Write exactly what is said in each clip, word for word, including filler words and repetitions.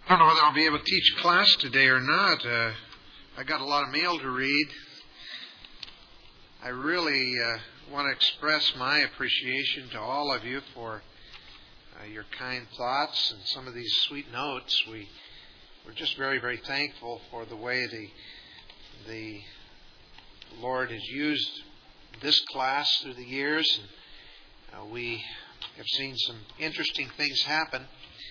I don't know whether I'll be able to teach class today or not. Uh, I got a lot of mail to read. I really uh, want to express my appreciation to all of you for uh, your kind thoughts and some of these sweet notes. We we're just very, very thankful for the way the the Lord has used this class through the years. And, uh, we have seen some interesting things happen.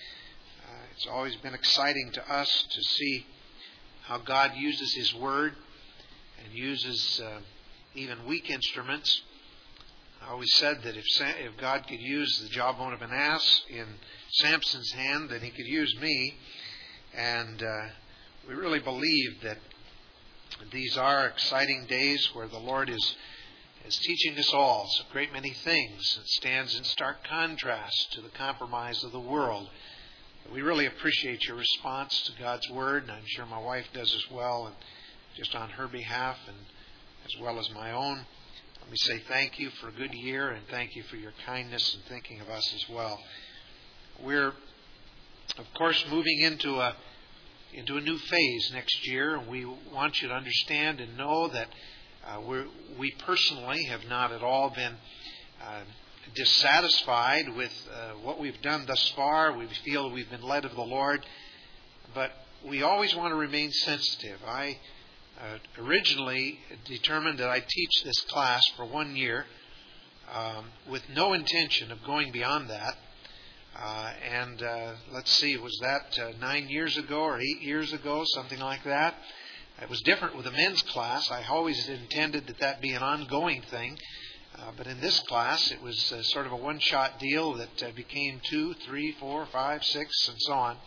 It's always been exciting to us to see how God uses His Word and uses uh, even weak instruments. I always said that if if God could use the jawbone of an ass in Samson's hand, then He could use me. And uh, we really believe that these are exciting days where the Lord is is teaching us all a great many things. It stands in stark contrast to the compromise of the world. We really appreciate your response to God's Word, and I'm sure my wife does as well, and just on her behalf and as well as my own. Let me say thank you for a good year, and thank you for your kindness and thinking of us as well. We're, of course, moving into a into a new phase next year, and we want you to understand and know that uh, we we personally have not at all been uh, dissatisfied with uh, what we've done thus far. We feel we've been led of the Lord, but we always want to remain sensitive. I uh, originally determined that I'd teach this class for one year um, with no intention of going beyond that. Uh, and uh, let's see, was that uh, nine years ago or eight years ago, something like that? It was different with a men's class. I always intended that that be an ongoing thing. Uh, but in this class, it was uh, sort of a one-shot deal that uh, became two, three, four, five, six, and so on.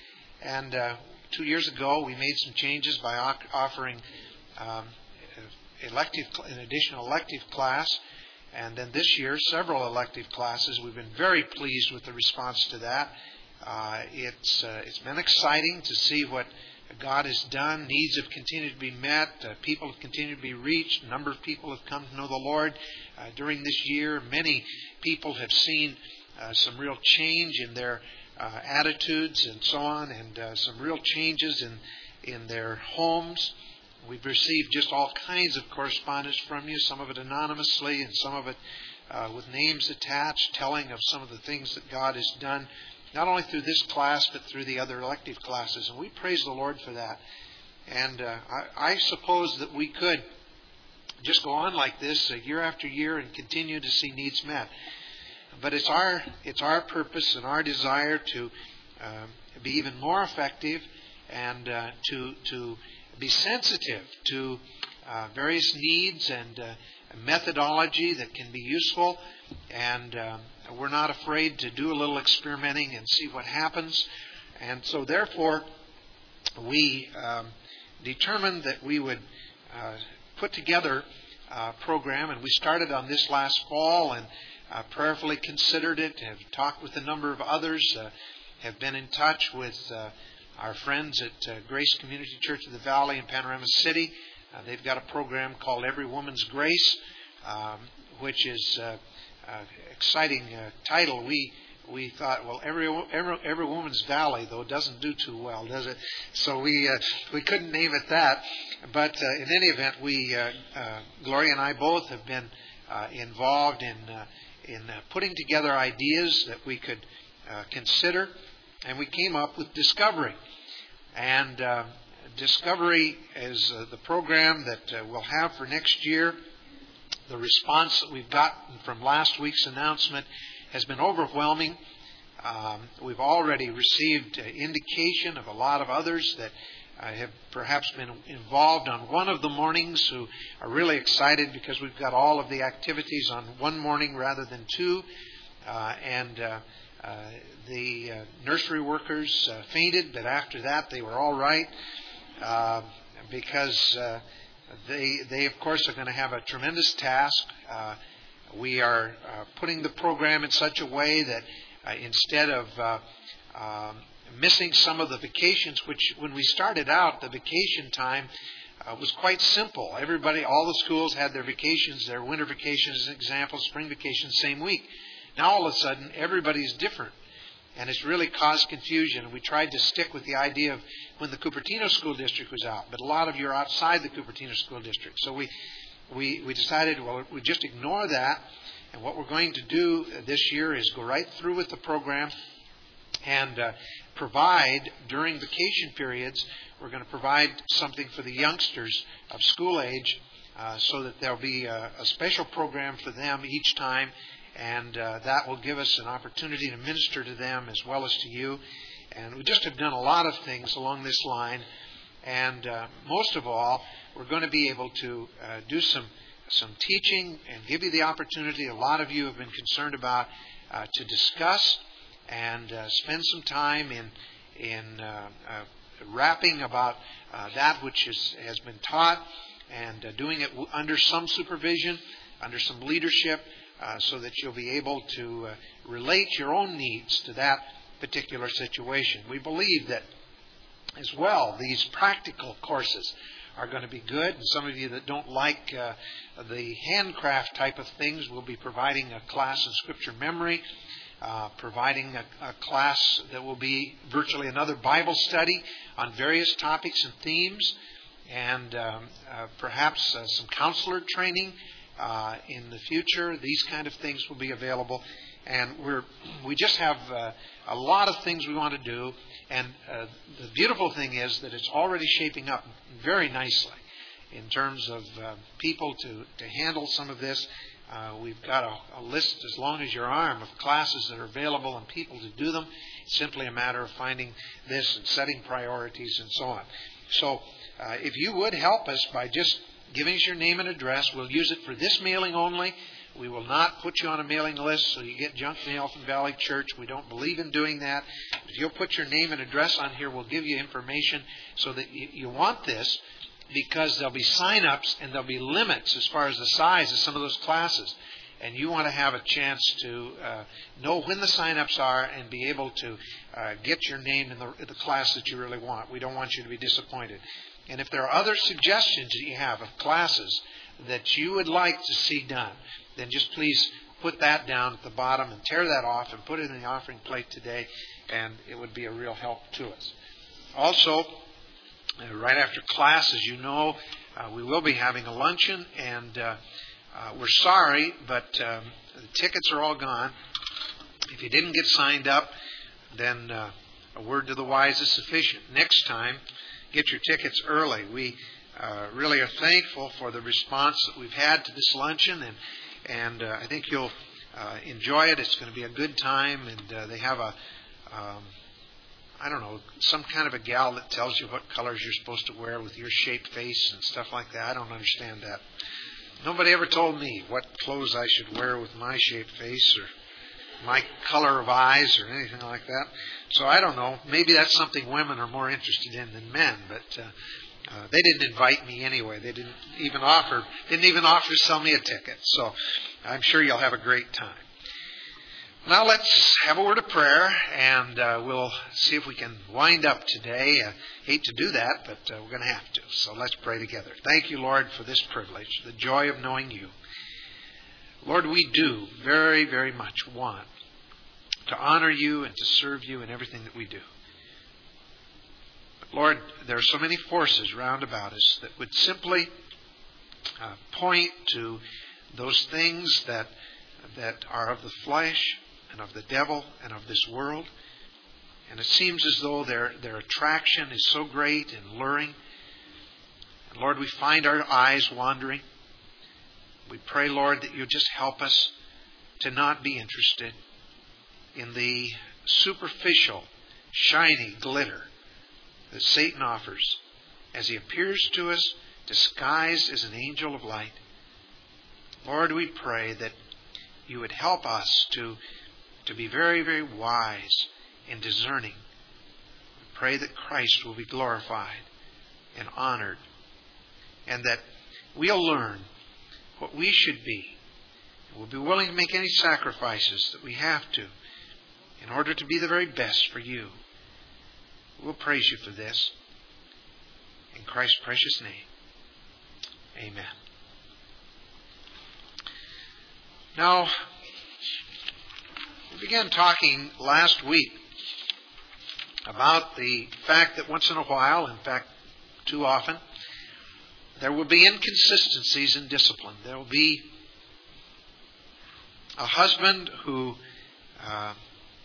And uh, two years ago, we made some changes by o- offering um, elective, an additional elective class. And then this year, several elective classes. We've been very pleased with the response to that. Uh, it's uh, it's been exciting to see what God has done. Needs have continued to be met. Uh, people have continued to be reached. A number of people have come to know the Lord uh, during this year. Many people have seen uh, some real change in their uh, attitudes and so on, and uh, some real changes in, in their homes. We've received just all kinds of correspondence from you, some of it anonymously and some of it uh, with names attached, telling of some of the things that God has done, not only through this class, but through the other elective classes. And we praise the Lord for that. And uh, I, I suppose that we could just go on like this uh, year after year and continue to see needs met. But it's our it's our purpose and our desire to uh, be even more effective and uh, to to be sensitive to uh, various needs and uh, methodology that can be useful. And uh, we're not afraid to do a little experimenting and see what happens. And so therefore, we um, determined that we would uh, put together a program. And we started on this last fall and uh, prayerfully considered it, have talked with a number of others, uh, have been in touch with uh, our friends at uh, Grace Community Church of the Valley in Panorama City. Uh, they've got a program called Every Woman's Grace, um, which is uh, Uh, exciting uh, title. We we thought, well, every every every woman's valley though doesn't do too well, does it? So we uh, we couldn't name it that. But uh, in any event, we uh, uh, Gloria and I both have been uh, involved in uh, in uh, putting together ideas that we could uh, consider, and we came up with Discovery. And uh, Discovery is uh, the program that uh, we'll have for next year. The response that we've gotten from last week's announcement has been overwhelming. Um, we've already received uh, indication of a lot of others that uh, have perhaps been involved on one of the mornings who are really excited because we've got all of the activities on one morning rather than two. Uh, and uh, uh, the uh, nursery workers uh, fainted, but after that they were all right uh, because... Uh, They, they, of course, are going to have a tremendous task. Uh, we are uh, putting the program in such a way that uh, instead of uh, um, missing some of the vacations, which when we started out, the vacation time uh, was quite simple. Everybody, all the schools had their vacations, their winter vacations, as an example, spring vacations, same week. Now all of a sudden, everybody's different. and it's really caused confusion. We tried to stick with the idea of when the Cupertino School District was out, but a lot of you are outside the Cupertino School District. So we, we, we decided, well, we just ignore that, and what we're going to do this year is go right through with the program and uh, provide, during vacation periods, we're going to provide something for the youngsters of school age uh, so that there'll be a, a special program for them each time. And uh, that will give us an opportunity to minister to them as well as to you. And we just have done a lot of things along this line. And uh, most of all, we're going to be able to uh, do some some teaching and give you the opportunity. A lot of you have been concerned about uh, to discuss and uh, spend some time in in uh, uh, rapping about uh, that which is, has been taught and uh, doing it under some supervision, under some leadership. Uh, so that you'll be able to uh, relate your own needs to that particular situation. We believe that as well, these practical courses are going to be good. And some of you that don't like uh, the handcraft type of things, we'll be providing a class in Scripture memory, uh, providing a, a class that will be virtually another Bible study on various topics and themes, and um, uh, perhaps uh, some counselor training. Uh, in the future, these kind of things will be available, and we're we just have uh, a lot of things we want to do. And uh, the beautiful thing is that it's already shaping up very nicely in terms of uh, people to to handle some of this. Uh, we've got a, a list as long as your arm of classes that are available and people to do them. It's simply a matter of finding this and setting priorities and so on. So, uh, if you would help us by just giving us your name and address. We'll use it for this mailing only. We will not put you on a mailing list so you get junk mail from Valley Church. We don't believe in doing that. If you'll put your name and address on here, we'll give you information so that you, you want this, because there'll be sign-ups and there'll be limits as far as the size of some of those classes. And you want to have a chance to uh, know when the sign-ups are and be able to uh, get your name in the, the class that you really want. We don't want you to be disappointed. And if there are other suggestions that you have of classes that you would like to see done, then just please put that down at the bottom and tear that off and put it in the offering plate today, and it would be a real help to us. Also, uh, right after class, as you know, uh, we will be having a luncheon, and uh, uh, we're sorry, but um, the tickets are all gone. If you didn't get signed up, then uh, a word to the wise is sufficient. Next time, get your tickets early. We uh, really are thankful for the response that we've had to this luncheon, and and uh, I think you'll uh, enjoy it. It's going to be a good time, and uh, they have a, um, I don't know, some kind of a gal that tells you what colors you're supposed to wear with your shaped face and stuff like that. I don't understand that. Nobody ever told me what clothes I should wear with my shaped face or my color of eyes or anything like that. So I don't know. Maybe that's something women are more interested in than men. But uh, uh, they didn't invite me anyway. They didn't even offer. Didn't even offer to sell me a ticket. So I'm sure you'll have a great time. Now let's have a word of prayer, and uh, we'll see if we can wind up today. I hate to do that, but uh, we're going to have to. So let's pray together. Thank you, Lord, for this privilege, the joy of knowing you. Lord, we do very, very much want to honor you and to serve you in everything that we do. But Lord, there are so many forces round about us that would simply uh, point to those things that that are of the flesh and of the devil and of this world. And it seems as though their their attraction is so great and luring. And Lord, we find our eyes wandering. We pray, Lord, that you just help us to not be interested in the superficial, shiny glitter that Satan offers as he appears to us disguised as an angel of light. Lord, we pray that you would help us to, to be very, very wise and discerning. We pray that Christ will be glorified and honored, and that we'll learn what we should be. We'll be willing to make any sacrifices that we have to in order to be the very best for you. We'll praise you for this. In Christ's precious name, amen. Now, we began talking last week about the fact that once in a while, in fact, too often, there will be inconsistencies in discipline. There will be a husband who uh,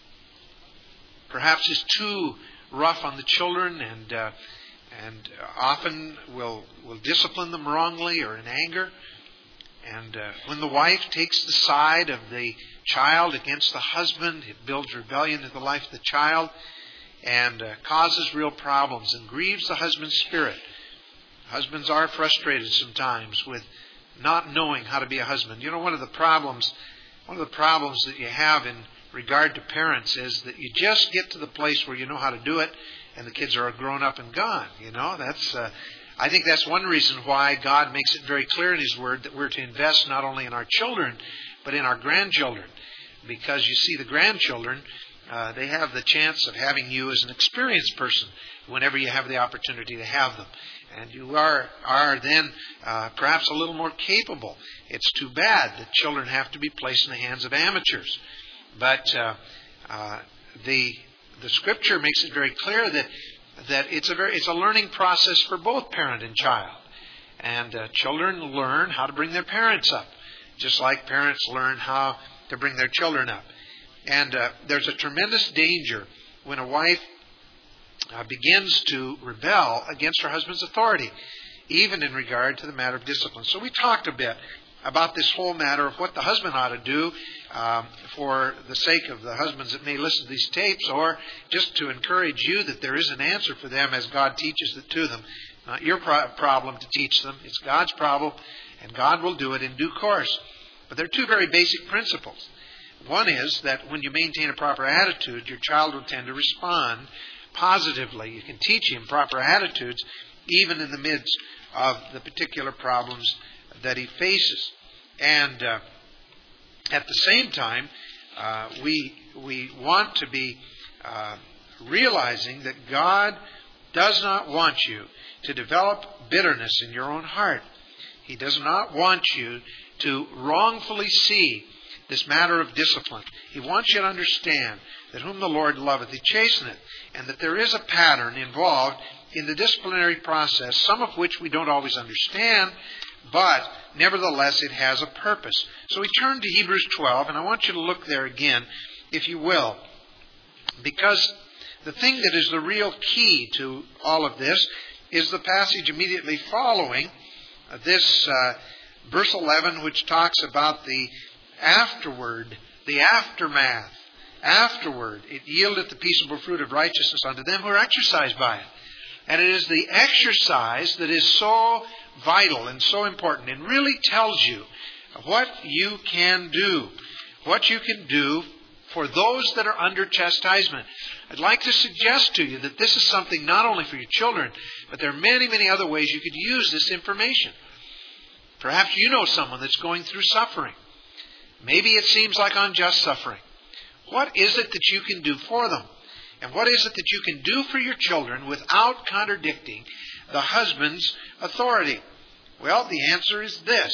perhaps is too rough on the children and uh, and often will will discipline them wrongly or in anger. And uh, when the wife takes the side of the child against the husband, it builds rebellion in the life of the child and uh, causes real problems and grieves the husband's spirit. Husbands are frustrated sometimes with not knowing how to be a husband. You know, one of the problems, one of the problems that you have in regard to parents is that you just get to the place where you know how to do it, and the kids are grown up and gone. You know, that's. Uh, I think that's one reason why God makes it very clear in His Word that we're to invest not only in our children, but in our grandchildren. Because you see, the grandchildren, uh, they have the chance of having you as an experienced person whenever you have the opportunity to have them. And you are are then uh, perhaps a little more capable. It's too bad that children have to be placed in the hands of amateurs. But uh, uh, the the Scripture makes it very clear that that it's a very it's a learning process for both parent and child. And uh, children learn how to bring their parents up, just like parents learn how to bring their children up. And uh, there's a tremendous danger when a wife uh, begins to rebel against her husband's authority, even in regard to the matter of discipline. So we talked a bit about this whole matter of what the husband ought to do um, for the sake of the husbands that may listen to these tapes, or just to encourage you that there is an answer for them as God teaches it to them. Not your pro- problem to teach them. It's God's problem, and God will do it in due course. But there are two very basic principles. One is that when you maintain a proper attitude, your child will tend to respond positively. You can teach him proper attitudes even in the midst of the particular problems that he faces. And uh, at the same time, uh, we we want to be uh, realizing that God does not want you to develop bitterness in your own heart. He does not want you to wrongfully see this matter of discipline. He wants you to understand that whom the Lord loveth, He chasteneth, and that there is a pattern involved in the disciplinary process, some of which we don't always understand, but nevertheless it has a purpose. So we turn to Hebrews twelve, and I want you to look there again, if you will, because the thing that is the real key to all of this is the passage immediately following this uh, verse eleven, which talks about the afterward, the aftermath. Afterward, it yieldeth the peaceable fruit of righteousness unto them who are exercised by it. And it is the exercise that is so vital and so important and really tells you what you can do. What you can do for those that are under chastisement. I'd like to suggest to you that this is something not only for your children, but there are many, many other ways you could use this information. Perhaps you know someone that's going through suffering. Maybe it seems like unjust suffering. What is it that you can do for them? And what is it that you can do for your children without contradicting the husband's authority? Well, the answer is this.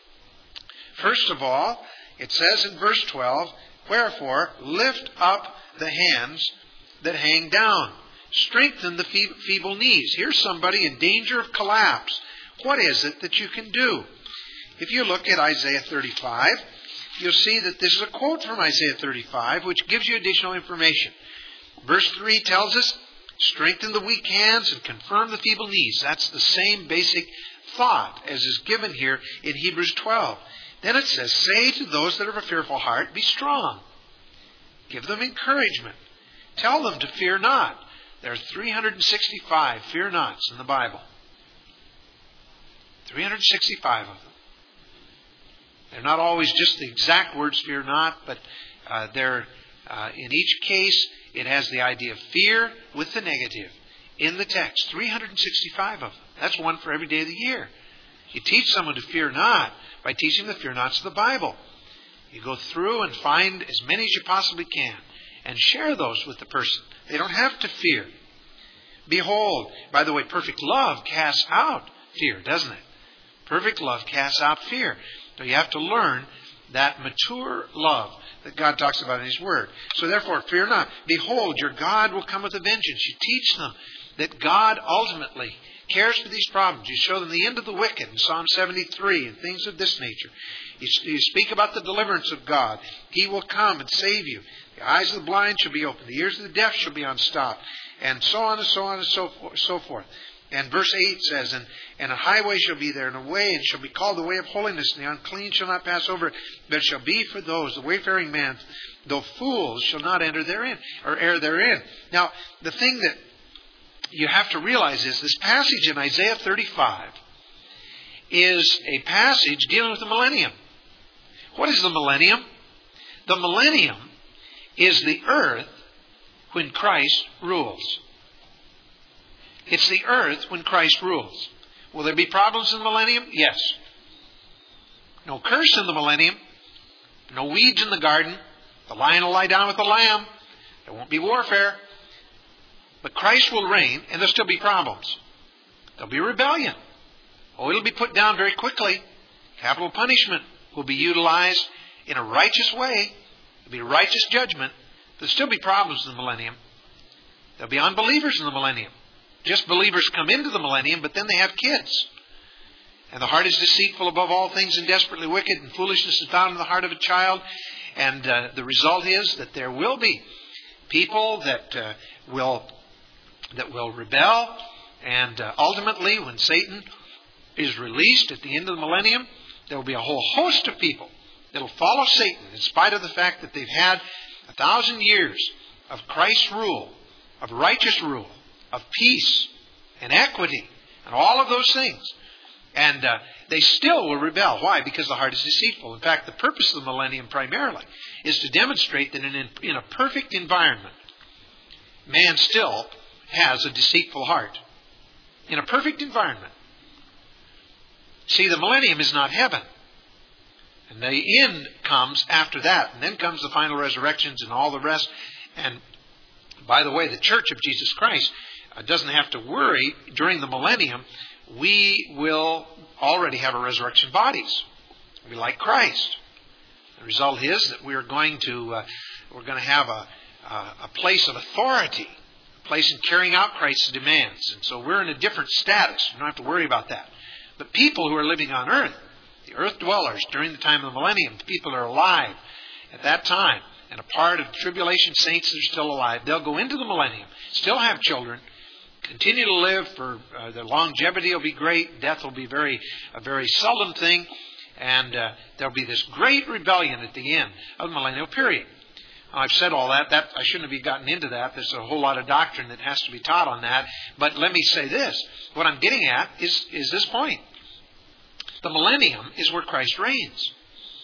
First of all, it says in verse twelve, wherefore lift up the hands that hang down. Strengthen the feeble knees. Here's somebody in danger of collapse. What is it that you can do? If you look at Isaiah thirty-five, you'll see that this is a quote from Isaiah thirty-five, which gives you additional information. Verse three tells us, strengthen the weak hands and confirm the feeble knees. That's the same basic thought as is given here in Hebrews twelve. Then it says, say to those that have a fearful heart, be strong. Give them encouragement. Tell them to fear not. There are three hundred sixty-five fear nots in the Bible. three hundred sixty-five of them. They're not always just the exact words, fear not, but uh, they're, uh, in each case, it has the idea of fear with the negative in the text. three hundred sixty-five of them. That's one for every day of the year. You teach someone to fear not by teaching the fear nots of the Bible. You go through and find as many as you possibly can and share those with the person. They don't have to fear. Behold, by the way, perfect love casts out fear, doesn't it? Perfect love casts out fear. So you have to learn that mature love that God talks about in His Word. So therefore, fear not. Behold, your God will come with a vengeance. You teach them that God ultimately cares for these problems. You show them the end of the wicked in Psalm seventy-three and things of this nature. You, you speak about the deliverance of God. He will come and save you. The eyes of the blind shall be opened. The ears of the deaf shall be unstopped. And so on and so on and so forth. So forth. And verse eight says, and, and a highway shall be there, and a way, and shall be called the way of holiness, and the unclean shall not pass over it, but it shall be for those, the wayfaring man, though fools shall not enter therein, or err therein. Now, the thing that you have to realize is this passage in Isaiah thirty-five is a passage dealing with the millennium. What is the millennium? The millennium is the earth when Christ rules. It's the earth when Christ rules. Will there be problems in the millennium? Yes. No curse in the millennium. No weeds in the garden. The lion will lie down with the lamb. There won't be warfare. But Christ will reign, and there'll still be problems. There'll be rebellion. Oh, it'll be put down very quickly. Capital punishment will be utilized in a righteous way. There'll be righteous judgment. There'll still be problems in the millennium. There'll be unbelievers in the millennium. Just believers come into the millennium, but then they have kids. And the heart is deceitful above all things and desperately wicked, and foolishness is found in the heart of a child. And uh, the result is that there will be people that uh, will that will rebel. And uh, ultimately, when Satan is released at the end of the millennium, there will be a whole host of people that will follow Satan, in spite of the fact that they've had a thousand years of Christ's rule, of righteous rule, of peace and equity and all of those things. And uh, they still will rebel. Why? Because the heart is deceitful. In fact, the purpose of the millennium primarily is to demonstrate that in, in a perfect environment, man still has a deceitful heart. In a perfect environment. See, the millennium is not heaven. And the end comes after that. And then comes the final resurrections and all the rest. And by the way, the Church of Jesus Christ doesn't have to worry. During the millennium, we will already have our resurrection bodies. We like Christ. The result is that we are going to uh, we're going to have a, a a place of authority, a place in carrying out Christ's demands. And so we're in a different status. You don't have to worry about that. But people who are living on earth, the earth dwellers during the time of the millennium, the people that are alive at that time, and a part of the tribulation saints that are still alive, they'll go into the millennium, still have children, continue to live for uh, their longevity will be great. Death will be very a very seldom thing, and uh, there'll be this great rebellion at the end of the millennial period. Now, I've said all that. That I shouldn't have gotten into that. There's a whole lot of doctrine that has to be taught on that. But let me say this: what I'm getting at is is this point. The millennium is where Christ reigns.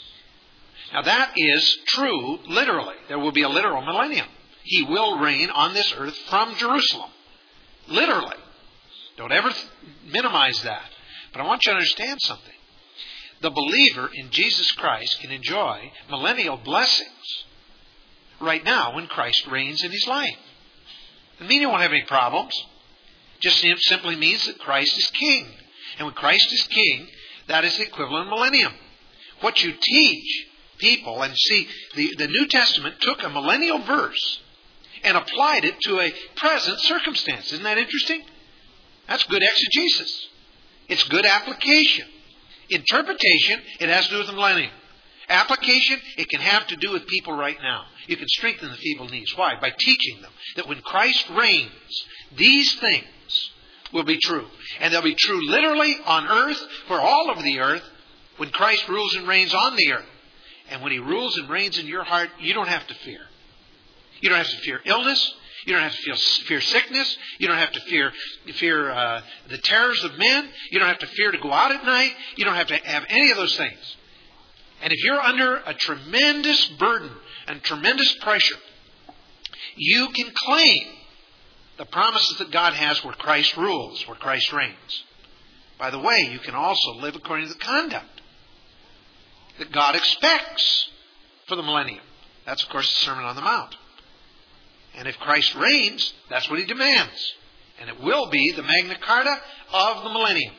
Now that is true literally. There will be a literal millennium. He will reign on this earth from Jerusalem. Literally. Don't ever th- minimize that. But I want you to understand something. The believer in Jesus Christ can enjoy millennial blessings right now when Christ reigns in his life. It doesn't mean you won't have any problems. It just simply means that Christ is king. And when Christ is king, that is the equivalent of millennium. What you teach people, and see, the, the New Testament took a millennial verse and applied it to a present circumstance. Isn't that interesting? That's good exegesis. It's good application. Interpretation, it has to do with the millennium. Application, it can have to do with people right now. You can strengthen the feeble knees. Why? By teaching them that when Christ reigns, these things will be true. And they'll be true literally on earth, for all of the earth, when Christ rules and reigns on the earth. And when He rules and reigns in your heart, you don't have to fear. You don't have to fear illness. You don't have to feel, fear sickness. You don't have to fear fear uh, the terrors of men. You don't have to fear to go out at night. You don't have to have any of those things. And if you're under a tremendous burden and tremendous pressure, you can claim the promises that God has where Christ rules, where Christ reigns. By the way, you can also live according to the conduct that God expects for the millennium. That's, of course, the Sermon on the Mount. And if Christ reigns, that's what He demands. And it will be the Magna Carta of the millennium.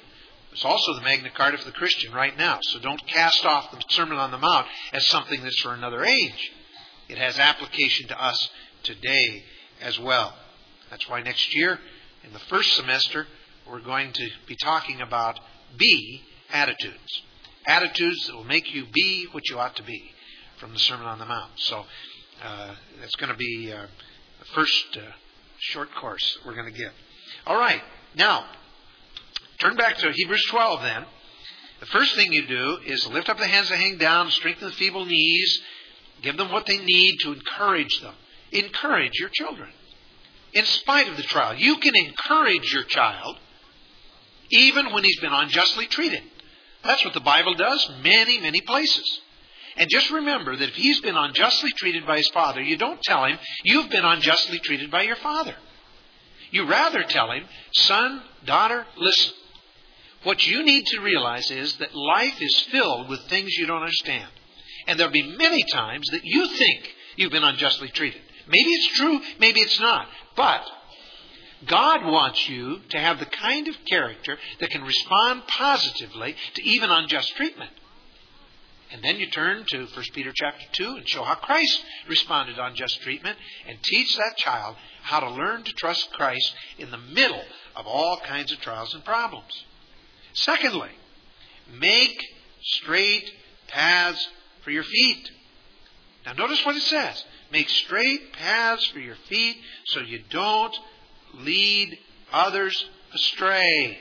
It's also the Magna Carta for the Christian right now. So don't cast off the Sermon on the Mount as something that's for another age. It has application to us today as well. That's why next year, in the first semester, we're going to be talking about be attitudes. Attitudes that will make you be what you ought to be from the Sermon on the Mount. So uh, that's going to be uh, the first uh, short course that we're going to give. All right. Now, turn back to Hebrews twelve then. The first thing you do is lift up the hands that hang down, strengthen the feeble knees, give them what they need to encourage them. Encourage your children. In spite of the trial. You can encourage your child even when he's been unjustly treated. That's what the Bible does many, many places. And just remember that if he's been unjustly treated by his father, you don't tell him, you've been unjustly treated by your father. You rather tell him, son, daughter, listen. What you need to realize is that life is filled with things you don't understand. And there'll be many times that you think you've been unjustly treated. Maybe it's true, maybe it's not. But God wants you to have the kind of character that can respond positively to even unjust treatment. And then you turn to First Peter chapter two and show how Christ responded to unjust treatment and teach that child how to learn to trust Christ in the middle of all kinds of trials and problems. Secondly, make straight paths for your feet. Now notice what it says. Make straight paths for your feet so you don't lead others astray.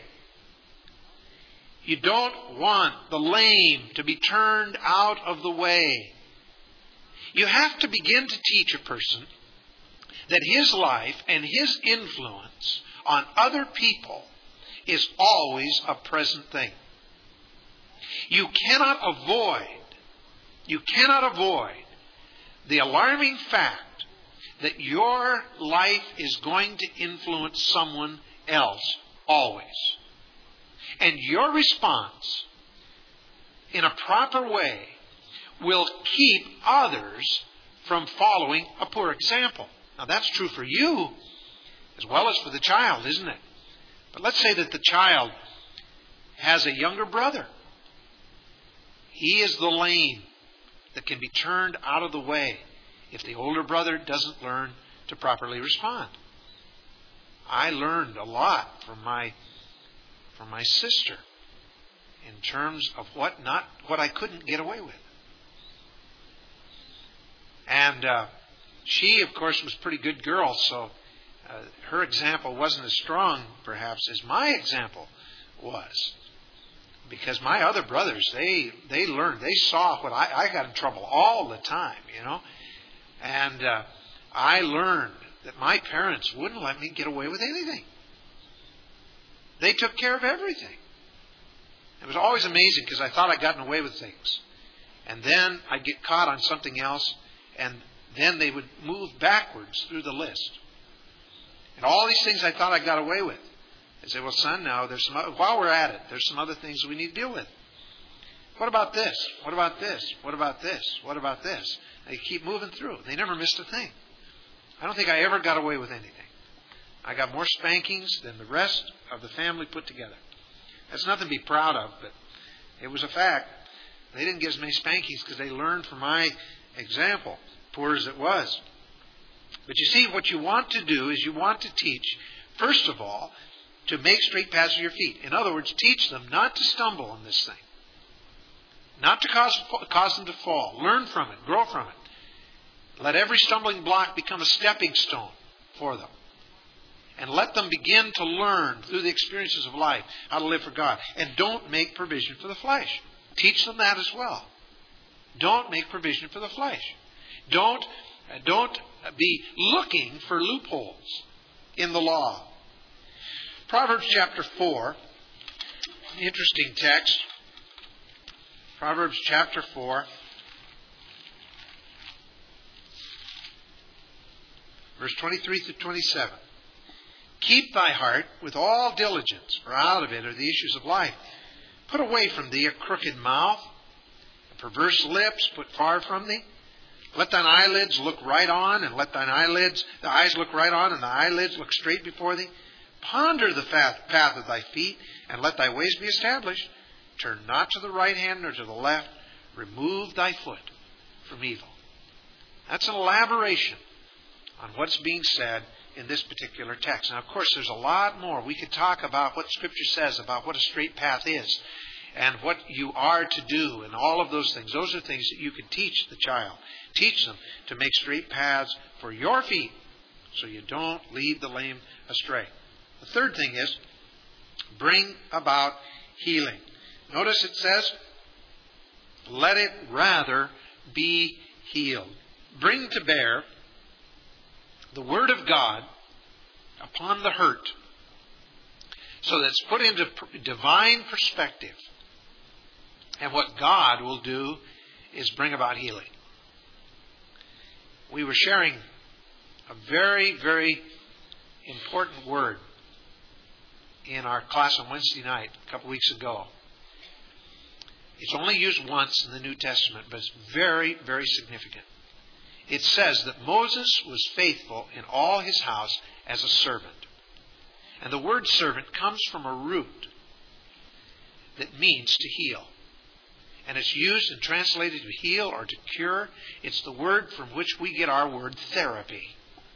You don't want the lame to be turned out of the way. You have to begin to teach a person that his life and his influence on other people is always a present thing. You cannot avoid, you cannot avoid the alarming fact that your life is going to influence someone else always. And your response in a proper way will keep others from following a poor example. Now that's true for you as well as for the child, isn't it? But let's say that the child has a younger brother. He is the lame that can be turned out of the way if the older brother doesn't learn to properly respond. I learned a lot from my from my sister in terms of what not what I couldn't get away with. And uh, she, of course, was a pretty good girl, so uh, her example wasn't as strong, perhaps, as my example was. Because my other brothers, they they learned, they saw what I, I got in trouble all the time, you know. And uh, I learned that my parents wouldn't let me get away with anything. They took care of everything. It was always amazing because I thought I'd gotten away with things. And then I'd get caught on something else, and then they would move backwards through the list. And all these things I thought I got away with. They say, well, son, now, there's some other, while we're at it, there's some other things we need to deal with. What about this? What about this? What about this? What about this? They keep moving through. They never missed a thing. I don't think I ever got away with anything. I got more spankings than the rest of the family put together. That's nothing to be proud of, but it was a fact. They didn't get as many spankings because they learned from my example, poor as it was. But you see, what you want to do is you want to teach, first of all, to make straight paths for your feet. In other words, teach them not to stumble on this thing. Not to cause, cause them to fall. Learn from it. Grow from it. Let every stumbling block become a stepping stone for them. And let them begin to learn through the experiences of life how to live for God. And don't make provision for the flesh. Teach them that as well. Don't make provision for the flesh. Don't, don't be looking for loopholes in the law. Proverbs chapter four, interesting text. Proverbs chapter four, verse twenty-three through twenty-seven. Keep thy heart with all diligence, for out of it are the issues of life. Put away from thee a crooked mouth, a perverse lips put far from thee. Let thine eyelids look right on, and let thine eyelids, the eyes look right on, and the eyelids look straight before thee. Ponder the path of thy feet, and let thy ways be established. Turn not to the right hand nor to the left. Remove thy foot from evil. That's an elaboration on what's being said in this particular text. Now, of course, there's a lot more. We could talk about what Scripture says about what a straight path is and what you are to do and all of those things. Those are things that you can teach the child. Teach them to make straight paths for your feet so you don't lead the lame astray. The third thing is bring about healing. Notice it says, let it rather be healed. Bring to bear the Word of God upon the hurt so that it's put into divine perspective. And what God will do is bring about healing. We were sharing a very, very important word in our class on Wednesday night a couple weeks ago. It's only used once in the New Testament, but it's very, very significant. It says that Moses was faithful in all his house as a servant. And the word servant comes from a root that means to heal. And it's used and translated to heal or to cure. It's the word from which we get our word therapy.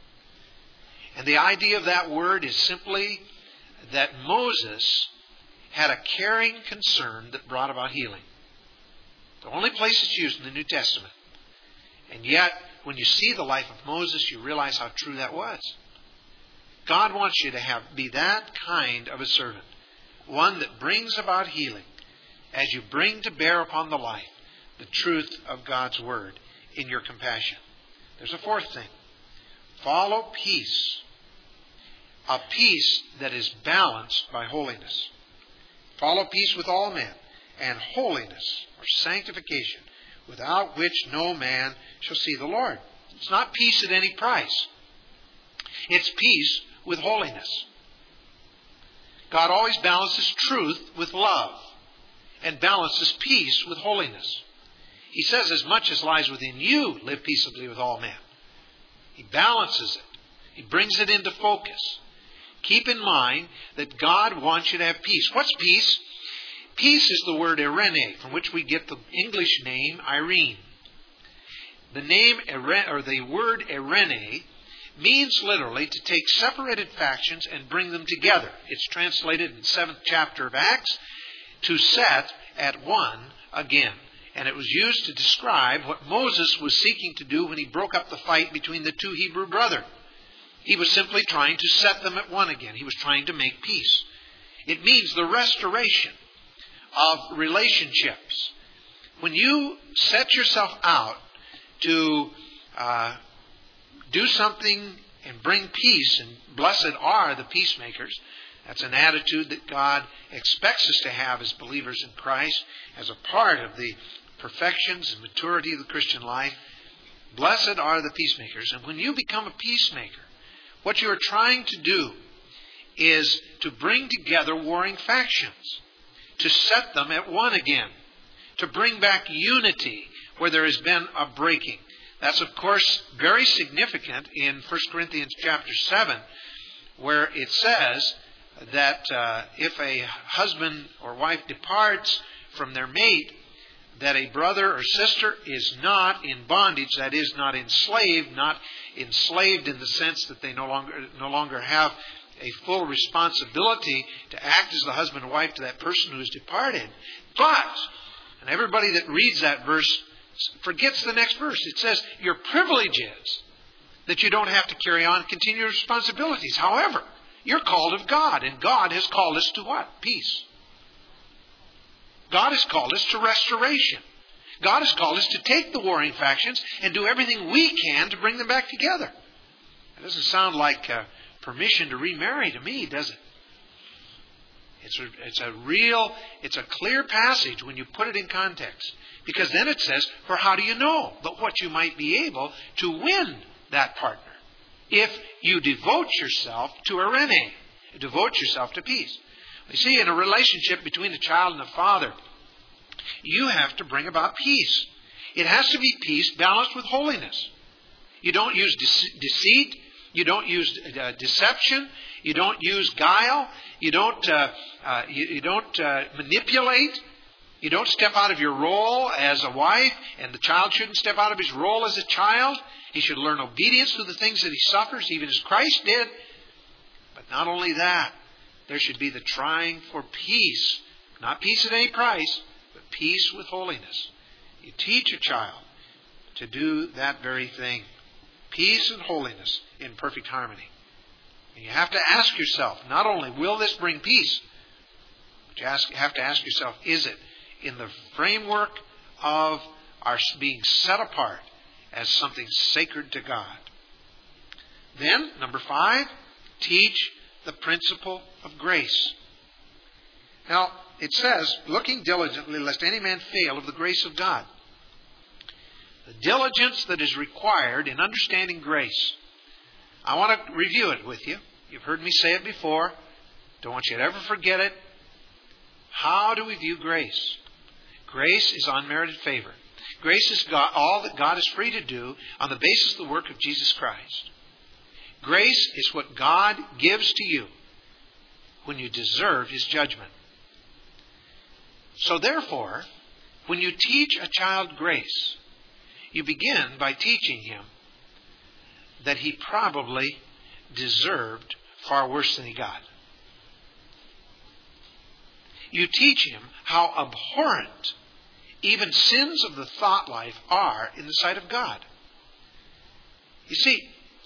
And the idea of that word is simply that Moses had a caring concern that brought about healing. The only place it's used in the New Testament. And yet, when you see the life of Moses, you realize how true that was. God wants you to have be that kind of a servant. One that brings about healing as you bring to bear upon the life the truth of God's Word in your compassion. There's a fourth thing. Follow peace. A peace that is balanced by holiness. Follow peace with all men, and holiness, or sanctification, without which no man shall see the Lord. It's not peace at any price. It's peace with holiness. God always balances truth with love, and balances peace with holiness. He says, as much as lies within you, live peaceably with all men. He balances it. He brings it into focus. Keep in mind that God wants you to have peace. What's peace? Peace is the word eirene, from which we get the English name Irene. The name or the word eirene means literally to take separated factions and bring them together. It's translated in the seventh chapter of Acts, to set at one again. And it was used to describe what Moses was seeking to do when he broke up the fight between the two Hebrew brothers. He was simply trying to set them at one again. He was trying to make peace. It means the restoration of relationships. When you set yourself out to uh, do something and bring peace, and blessed are the peacemakers, that's an attitude that God expects us to have as believers in Christ, as a part of the perfections and maturity of the Christian life. Blessed are the peacemakers. And when you become a peacemaker, what you are trying to do is to bring together warring factions, to set them at one again, to bring back unity where there has been a breaking. That's, of course, very significant in First Corinthians chapter seven, where it says that uh, if a husband or wife departs from their mate, that a brother or sister is not in bondage, that is, not enslaved, not enslaved in the sense that they no longer no longer have a full responsibility to act as the husband and wife to that person who has departed. But, and everybody that reads that verse forgets the next verse. It says, your privilege is that you don't have to carry on continual responsibilities. However, you're called of God, and God has called us to what? Peace. God has called us to restoration. God has called us to take the warring factions and do everything we can to bring them back together. It doesn't sound like uh, permission to remarry to me, does it? It's a, it's a real, it's a clear passage when you put it in context. Because then it says, for how do you know but what you might be able to win that partner? If you devote yourself to eirene, devote yourself to peace. You see, in a relationship between a child and a father, you have to bring about peace. It has to be peace balanced with holiness. You don't use deceit. You don't use uh, deception. You don't use guile. You don't, uh, uh, you, you don't uh, manipulate. You don't step out of your role as a wife, and the child shouldn't step out of his role as a child. He should learn obedience to the things that he suffers, even as Christ did. But not only that, there should be the trying for peace. Not peace at any price, but peace with holiness. You teach a child to do that very thing. Peace and holiness in perfect harmony. And you have to ask yourself, not only will this bring peace, but you ask, you have to ask yourself, is it in the framework of our being set apart as something sacred to God? Then, number five, teach the principle of grace. Now, it says, looking diligently lest any man fail of the grace of God. The diligence that is required in understanding grace. I want to review it with you. You've heard me say it before. Don't want you to ever forget it. How do we view grace? Grace is unmerited favor. Grace is God, all that God is free to do on the basis of the work of Jesus Christ. Grace is what God gives to you when you deserve His judgment. So therefore, when you teach a child grace, you begin by teaching him that he probably deserved far worse than he got. You teach him how abhorrent even sins of the thought life are in the sight of God. You see,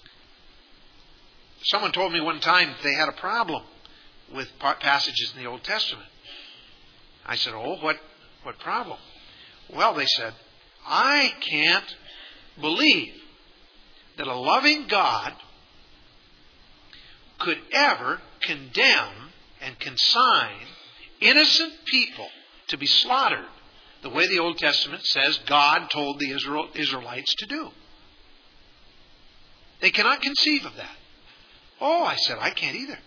someone told me one time that they had a problem with passages in the Old Testament. I said, oh, what, what problem? Well, they said, I can't believe that a loving God could ever condemn and consign innocent people to be slaughtered the way the Old Testament says God told the Israel, Israelites to do. They cannot conceive of that. Oh, I said, I can't either.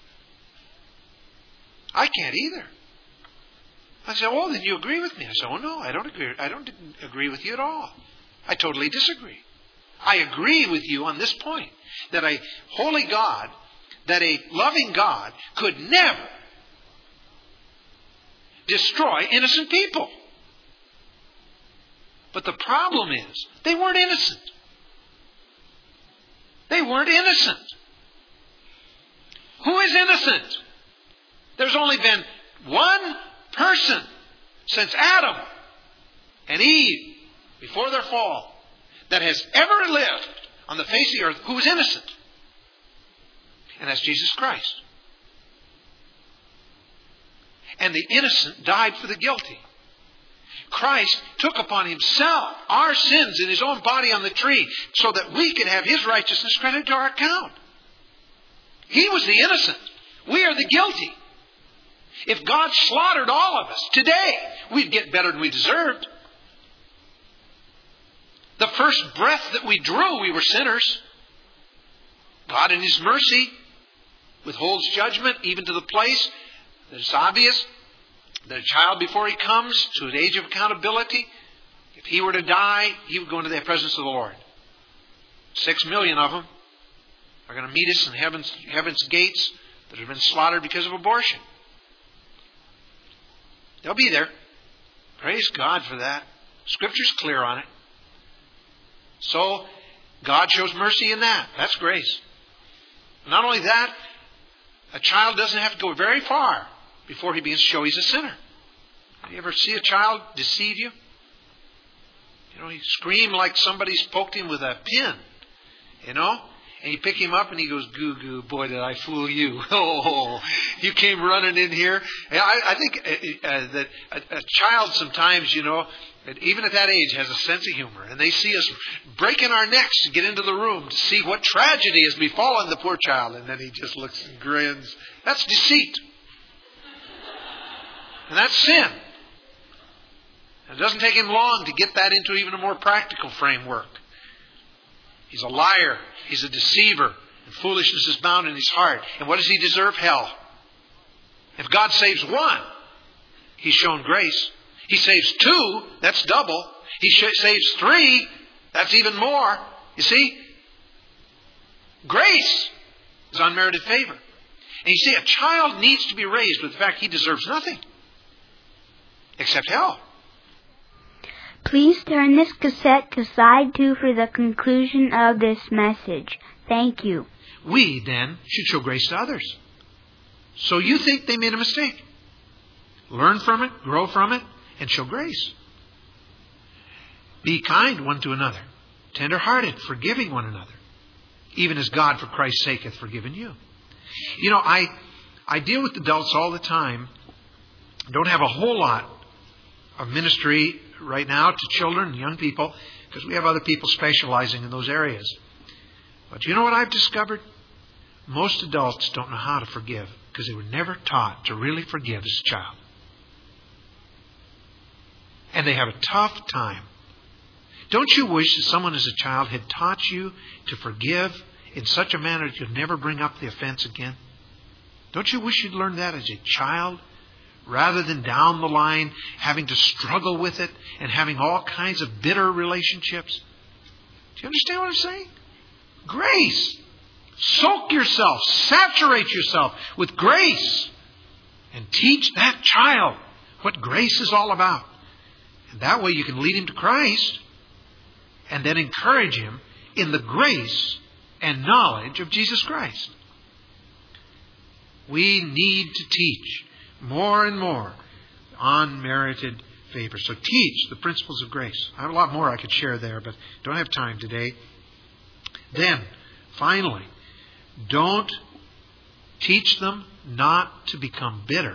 I can't either. I said, oh, then you agree with me. I said, oh, no, I don't agree. I don't agree with you at all. I totally disagree. I agree with you on this point, that a holy God, that a loving God could never destroy innocent people. But the problem is, they weren't innocent. They weren't innocent. Who is innocent? There's only been one person since Adam and Eve, before their fall, that has ever lived on the face of the earth who is innocent. And that's Jesus Christ. And the innocent died for the guilty. Christ took upon Himself our sins in His own body on the tree so that we could have His righteousness credited to our account. He was the innocent. We are the guilty. If God slaughtered all of us today, we'd get better than we deserved. The first breath that we drew, we were sinners. God in His mercy withholds judgment even to the place that it's obvious that a child, before he comes to an age of accountability, if he were to die, he would go into the presence of the Lord. Six million of them are going to meet us in heaven's, heaven's gates that have been slaughtered because of abortion. They'll be there. Praise God for that. Scripture's clear on it. So, God shows mercy in that. That's grace. Not only that, a child doesn't have to go very far before he begins to show he's a sinner. You ever see a child deceive you? You know, he screamed like somebody's poked him with a pin. You know? And you pick him up and he goes, goo goo, boy, did I fool you. Oh, you came running in here. And I, I think uh, uh, that a, a child sometimes, you know, even at that age has a sense of humor. And they see us breaking our necks to get into the room to see what tragedy has befallen the poor child. And then he just looks and grins. That's deceit. And that's sin. And it doesn't take him long to get that into even a more practical framework. He's a liar. He's a deceiver. And foolishness is bound in his heart. And what does he deserve? Hell. If God saves one, He's shown grace. He saves two, that's double. He saves three, that's even more. You see? Grace is unmerited favor. And you see, a child needs to be raised with the fact he deserves nothing except hell. Please turn this cassette to side two for the conclusion of this message. Thank you. We, then, should show grace to others. So you think they made a mistake. Learn from it, grow from it, and show grace. Be kind one to another, tender-hearted, forgiving one another, even as God for Christ's sake hath forgiven you. You know, I I deal with adults all the time. Don't have a whole lot of ministry right now to children and young people because we have other people specializing in those areas. But you know what I've discovered? Most adults don't know how to forgive because they were never taught to really forgive as a child. And they have a tough time. Don't you wish that someone as a child had taught you to forgive in such a manner that you'd never bring up the offense again? Don't you wish you'd learned that as a child? Rather than down the line having to struggle with it and having all kinds of bitter relationships. Do you understand what I'm saying? Grace. Soak yourself. Saturate yourself with grace. And teach that child what grace is all about. And that way you can lead him to Christ and then encourage him in the grace and knowledge of Jesus Christ. We need to teach more and more unmerited favor. So teach the principles of grace. I have a lot more I could share there, but don't have time today. Then, finally, don't teach them not to become bitter.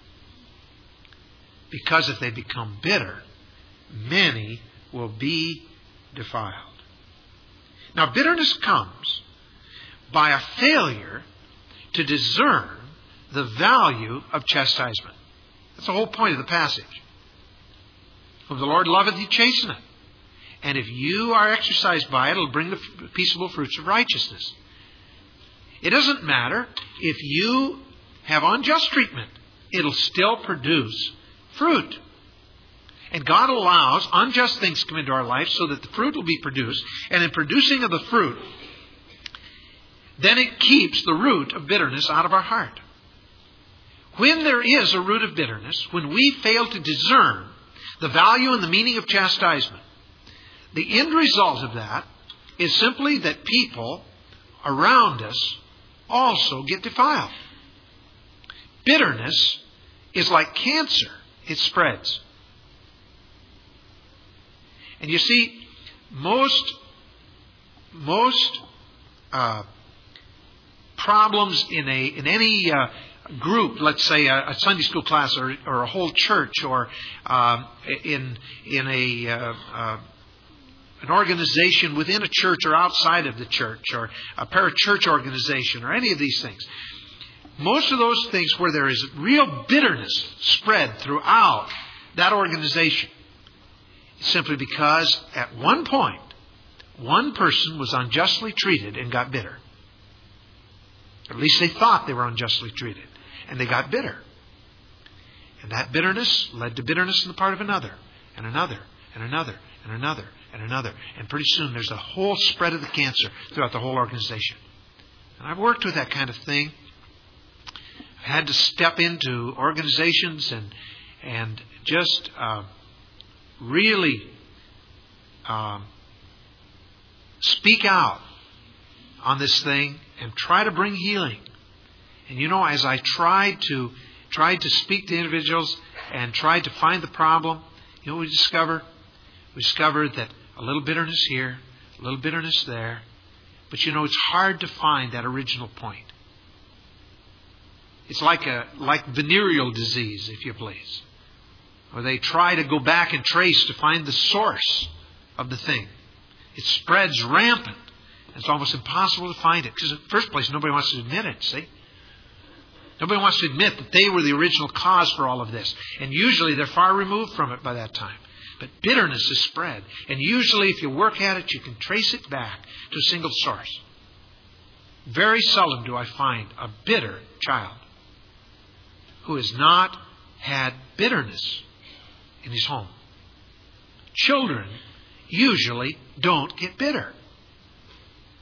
Because if they become bitter, many will be defiled. Now, bitterness comes by a failure to discern the value of chastisement. That's the whole point of the passage. Whom the Lord loveth, he chasteneth. And if you are exercised by it, it'll bring the peaceable fruits of righteousness. It doesn't matter if you have unjust treatment. It'll still produce fruit. And God allows unjust things to come into our life so that the fruit will be produced. And in producing of the fruit, then it keeps the root of bitterness out of our heart. When there is a root of bitterness, when we fail to discern the value and the meaning of chastisement, the end result of that is simply that people around us also get defiled. Bitterness is like cancer. It spreads. And you see, most, most uh, problems in a in any uh, group, let's say a, a Sunday school class or, or a whole church or uh, in in a uh, uh, an organization within a church or outside of the church or a parachurch organization or any of these things. Most of those things where there is real bitterness spread throughout that organization, simply because at one point, one person was unjustly treated and got bitter. At least they thought they were unjustly treated. And they got bitter. And that bitterness led to bitterness on the part of another, and another, and another, and another, and another. And pretty soon there's a whole spread of the cancer throughout the whole organization. And I've worked with that kind of thing. I had to step into organizations and, and just... Uh, really um, speak out on this thing and try to bring healing. And you know, as I tried to tried to speak to individuals and tried to find the problem, you know what we discovered? We discovered that a little bitterness here, a little bitterness there. But you know, it's hard to find that original point. It's like a like venereal disease, if you please. Or they try to go back and trace to find the source of the thing. It spreads rampant. It's almost impossible to find it. Because in the first place, nobody wants to admit it, see? Nobody wants to admit that they were the original cause for all of this. And usually they're far removed from it by that time. But bitterness is spread. And usually if you work at it, you can trace it back to a single source. Very seldom do I find a bitter child who has not had bitterness in his home. Children usually don't get bitter.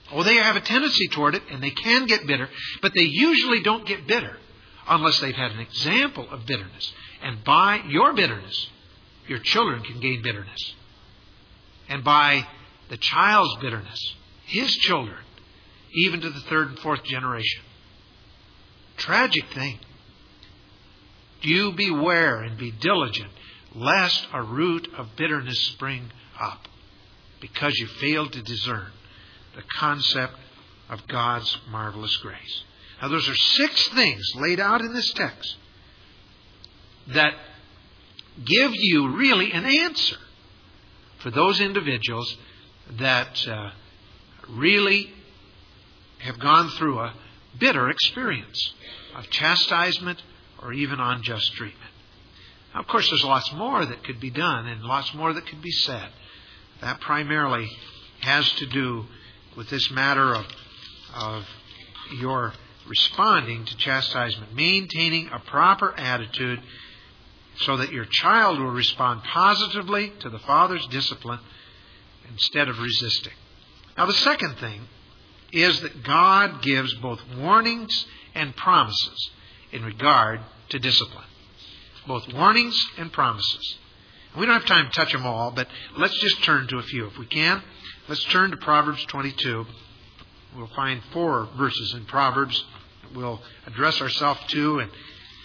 Oh, they have a tendency toward it, and they can get bitter, but they usually don't get bitter unless they've had an example of bitterness. And by your bitterness, your children can gain bitterness. And by the child's bitterness, his children, even to the third and fourth generation. Tragic thing. You beware and be diligent, lest a root of bitterness spring up, because you failed to discern the concept of God's marvelous grace. Now, those are six things laid out in this text that give you really an answer for those individuals that uh, really have gone through a bitter experience of chastisement or even unjust treatment. Now, of course, there's lots more that could be done and lots more that could be said. That primarily has to do with this matter of, of your responding to chastisement, maintaining a proper attitude so that your child will respond positively to the father's discipline instead of resisting. Now, the second thing is that God gives both warnings and promises in regard to discipline. Both warnings and promises. We don't have time to touch them all, but let's just turn to a few if we can. Let's turn to Proverbs twenty-two. We'll find four verses in Proverbs that we'll address ourselves to and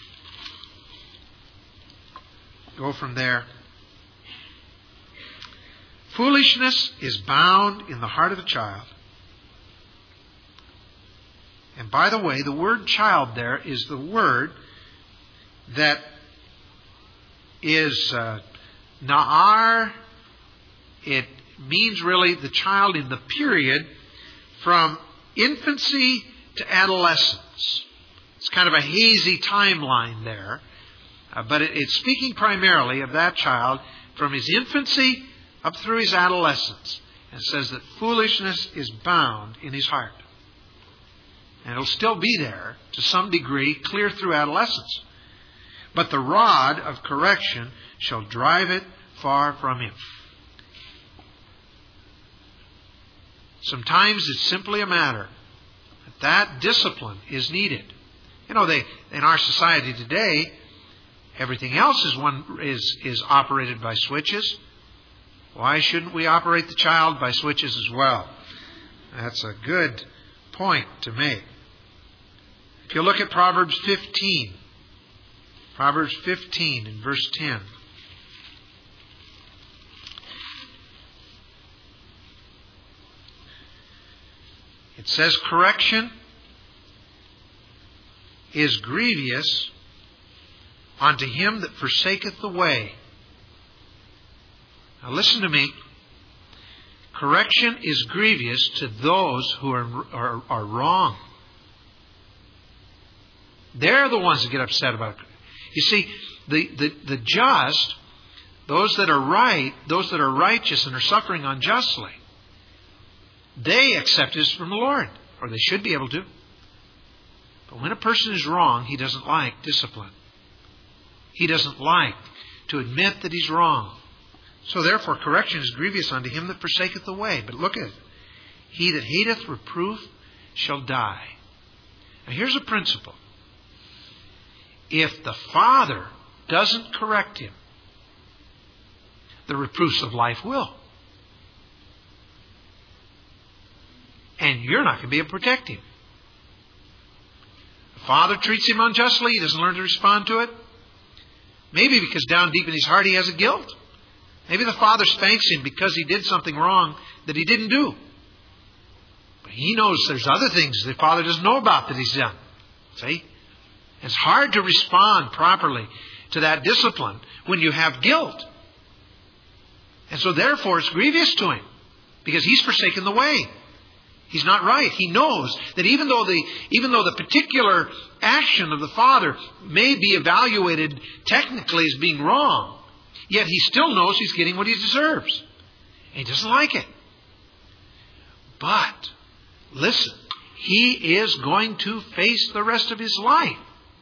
go from there. Foolishness is bound in the heart of a child. And by the way, the word child there is the word that is uh, na'ar. It means really the child in the period from infancy to adolescence. It's kind of a hazy timeline there. Uh, but it, it's speaking primarily of that child from his infancy up through his adolescence. And says that foolishness is bound in his heart. And it'll still be there to some degree clear through adolescence. But the rod of correction shall drive it far from him. Sometimes it's simply a matter that that discipline is needed. You know, they in our society today, everything else is one is is operated by switches. Why shouldn't we operate the child by switches as well? That's a good point to make. If you look at Proverbs fifteen, Proverbs fifteen in verse ten. It says, correction is grievous unto him that forsaketh the way. Now listen to me. Correction is grievous to those who are, are, are wrong. They're the ones that get upset about it. You see, the, the, the just, those that are right, those that are righteous and are suffering unjustly, they accept this from the Lord, or they should be able to. But when a person is wrong, he doesn't like discipline. He doesn't like to admit that he's wrong. So therefore, correction is grievous unto him that forsaketh the way. But look at it. He that hateth reproof shall die. Now here's a principle. If the father doesn't correct him, the reproofs of life will. And you're not going to be able to protect him. The father treats him unjustly. He doesn't learn to respond to it. Maybe because down deep in his heart he has a guilt. Maybe the father spanks him because he did something wrong that he didn't do. But he knows there's other things the father doesn't know about that he's done. See? It's hard to respond properly to that discipline when you have guilt. And so therefore it's grievous to him because he's forsaken the way. He's not right. He knows that even though the even though the particular action of the father may be evaluated technically as being wrong, yet he still knows he's getting what he deserves. And he doesn't like it. But, listen, he is going to face the rest of his life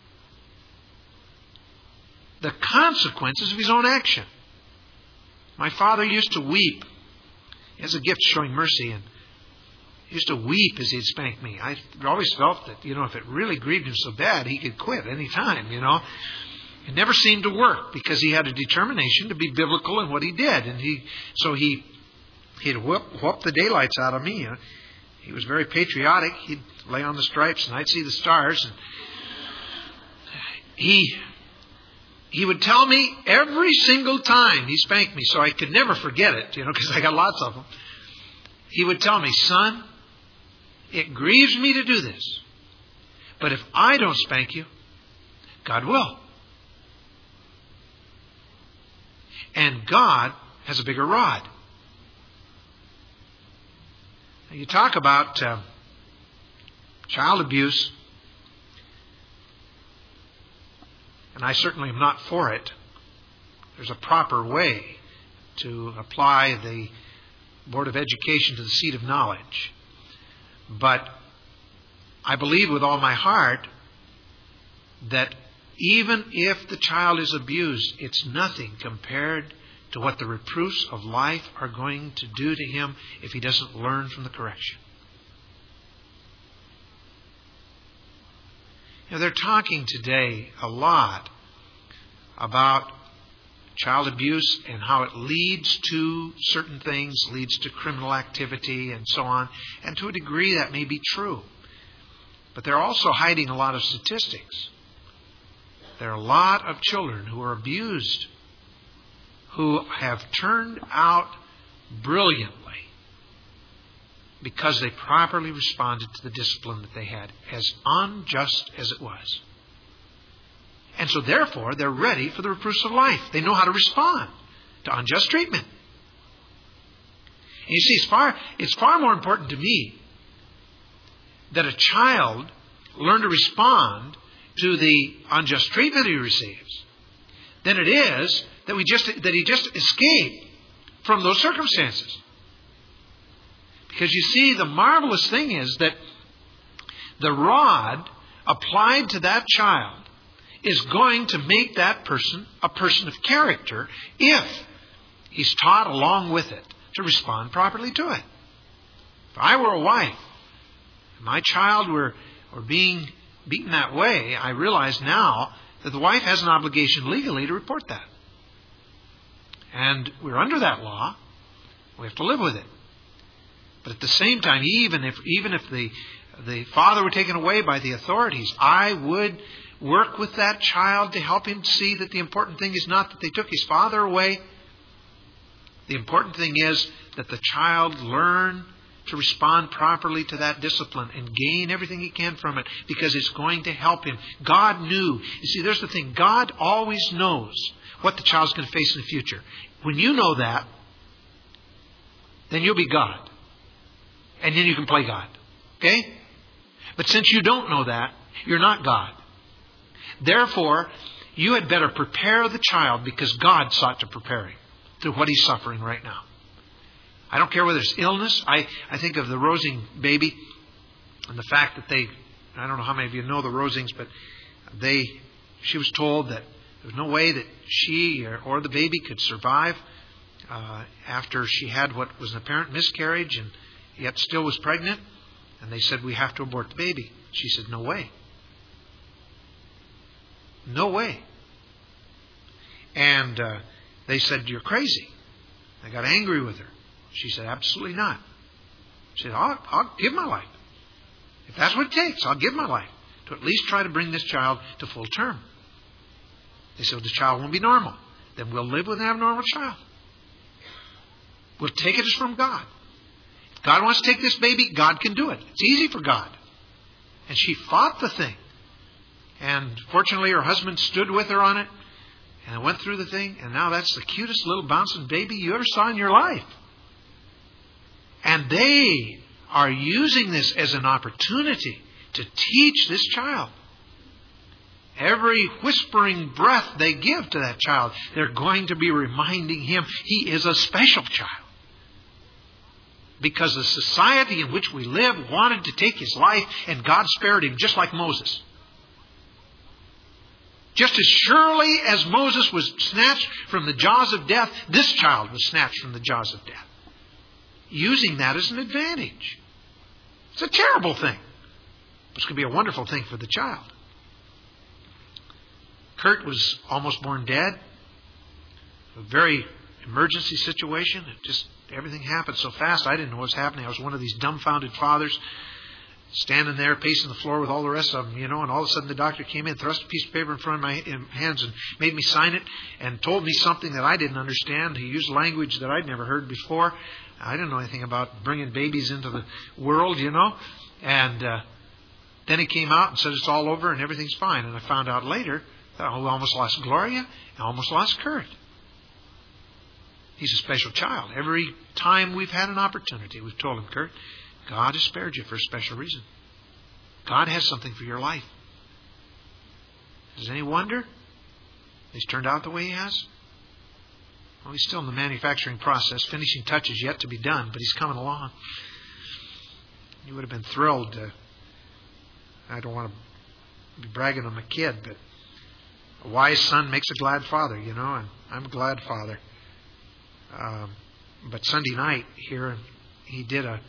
the consequences of his own action. My father used to weep. He has a gift showing mercy, and He used to weep as he'd spank me. I always felt that, you know, if it really grieved him so bad, he could quit any time, you know. It never seemed to work because he had a determination to be biblical in what he did. And he, so he, he'd whoop, whoop the daylights out of me. You know. He was very patriotic. He'd lay on the stripes and I'd see the stars. And he, he would tell me every single time he spanked me, so I could never forget it, you know, because I got lots of them. He would tell me, son, it grieves me to do this, but if I don't spank you, God will. And God has a bigger rod. Now you talk about uh, child abuse, and I certainly am not for it. There's a proper way to apply the Board of Education to the seat of knowledge. But I believe with all my heart that even if the child is abused, it's nothing compared to what the reproofs of life are going to do to him if he doesn't learn from the correction. You know, they're talking today a lot about child abuse and how it leads to certain things, leads to criminal activity and so on. And to a degree that may be true. But they're also hiding a lot of statistics. There are a lot of children who are abused who have turned out brilliantly because they properly responded to the discipline that they had, as unjust as it was. And so therefore, they're ready for the reproofs of life. They know how to respond to unjust treatment. And you see, it's far, it's far more important to me that a child learn to respond to the unjust treatment he receives than it is that we just that he just escape from those circumstances. Because you see, the marvelous thing is that the rod applied to that child is going to make that person a person of character if he's taught along with it to respond properly to it. If I were a wife, and my child were, were being beaten that way, I realize now that the wife has an obligation legally to report that. And we're under that law. We have to live with it. But at the same time, even if even if the the father were taken away by the authorities, I would work with that child to help him see that the important thing is not that they took his father away. The important thing is that the child learn to respond properly to that discipline and gain everything he can from it, because it's going to help him. God knew. You see, there's the thing. God always knows what the child's going to face in the future. When you know that, then you'll be God. And then you can play God. Okay? But since you don't know that, you're not God. Therefore, you had better prepare the child, because God sought to prepare him through what he's suffering right now. I don't care whether it's illness. I, I think of the Rosing baby and the fact that they, I don't know how many of you know the Rosings, but they, she was told that there was no way that she or, or the baby could survive uh, after she had what was an apparent miscarriage and yet still was pregnant. And they said, we have to abort the baby. She said, no way. No way. And uh, they said, you're crazy. They got angry with her. She said, absolutely not. She said, I'll, I'll give my life. If that's what it takes, I'll give my life to at least try to bring this child to full term. They said, well, the child won't be normal. Then we'll live with an abnormal child. We'll take it as from God. If God wants to take this baby, God can do it. It's easy for God. And she fought the thing. And fortunately, her husband stood with her on it and went through the thing. And now that's the cutest little bouncing baby you ever saw in your life. And they are using this as an opportunity to teach this child. Every whispering breath they give to that child, they're going to be reminding him he is a special child. Because the society in which we live wanted to take his life, and God spared him, just like Moses. Just as surely as Moses was snatched from the jaws of death, this child was snatched from the jaws of death. Using that as an advantage. It's a terrible thing. But it's going to be a wonderful thing for the child. Kurt was almost born dead. A very emergency situation. It just everything happened so fast. I didn't know what was happening. I was one of these dumbfounded fathers standing there pacing the floor with all the rest of them, you know, and all of a sudden the doctor came in, thrust a piece of paper in front of my hands and made me sign it and told me something that I didn't understand. He used language that I'd never heard before. I didn't know anything about bringing babies into the world, you know. And uh, then he came out and said it's all over and everything's fine. And I found out later that I almost lost Gloria and I almost lost Kurt. He's a special child. Every time we've had an opportunity, we've told him, Kurt, God has spared you for a special reason. God has something for your life. Is it any wonder he's turned out the way he has? Well, he's still in the manufacturing process. Finishing touches yet to be done, but he's coming along. You would have been thrilled to, I don't want to be bragging on my kid, but a wise son makes a glad father, you know, and I'm a glad father. Um, but Sunday night here, he did a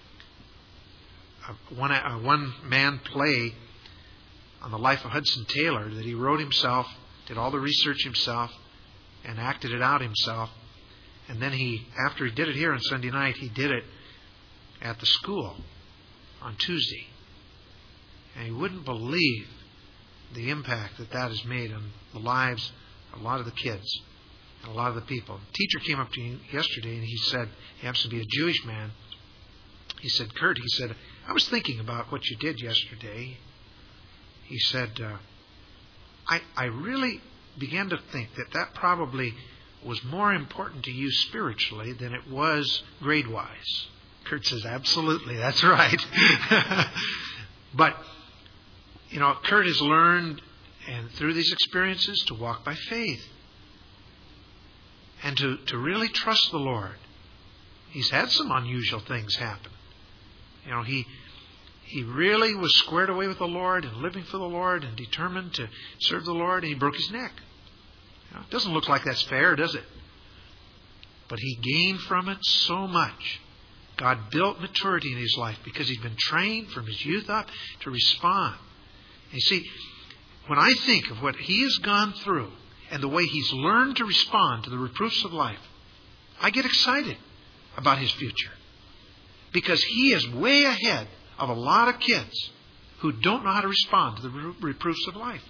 A one, a one-man play on the life of Hudson Taylor that he wrote himself, did all the research himself, and acted it out himself. And then he, after he did it here on Sunday night, he did it at the school on Tuesday. And he wouldn't believe the impact that that has made on the lives of a lot of the kids and a lot of the people. The teacher came up to me yesterday and he said, he happens to be a Jewish man. He said, Kurt, he said, I was thinking about what you did yesterday. He said, uh, I, I really began to think that that probably was more important to you spiritually than it was grade-wise. Kurt says, absolutely, that's right. But, you know, Kurt has learned, and through these experiences, to walk by faith and to, to really trust the Lord. He's had some unusual things happen. You know, he he really was squared away with the Lord and living for the Lord and determined to serve the Lord, and he broke his neck. You know, it doesn't look like that's fair, does it? But he gained from it so much. God built maturity in his life because he'd been trained from his youth up to respond. And you see, when I think of what he has gone through and the way he's learned to respond to the reproofs of life, I get excited about his future. Because he is way ahead of a lot of kids who don't know how to respond to the reproofs of life.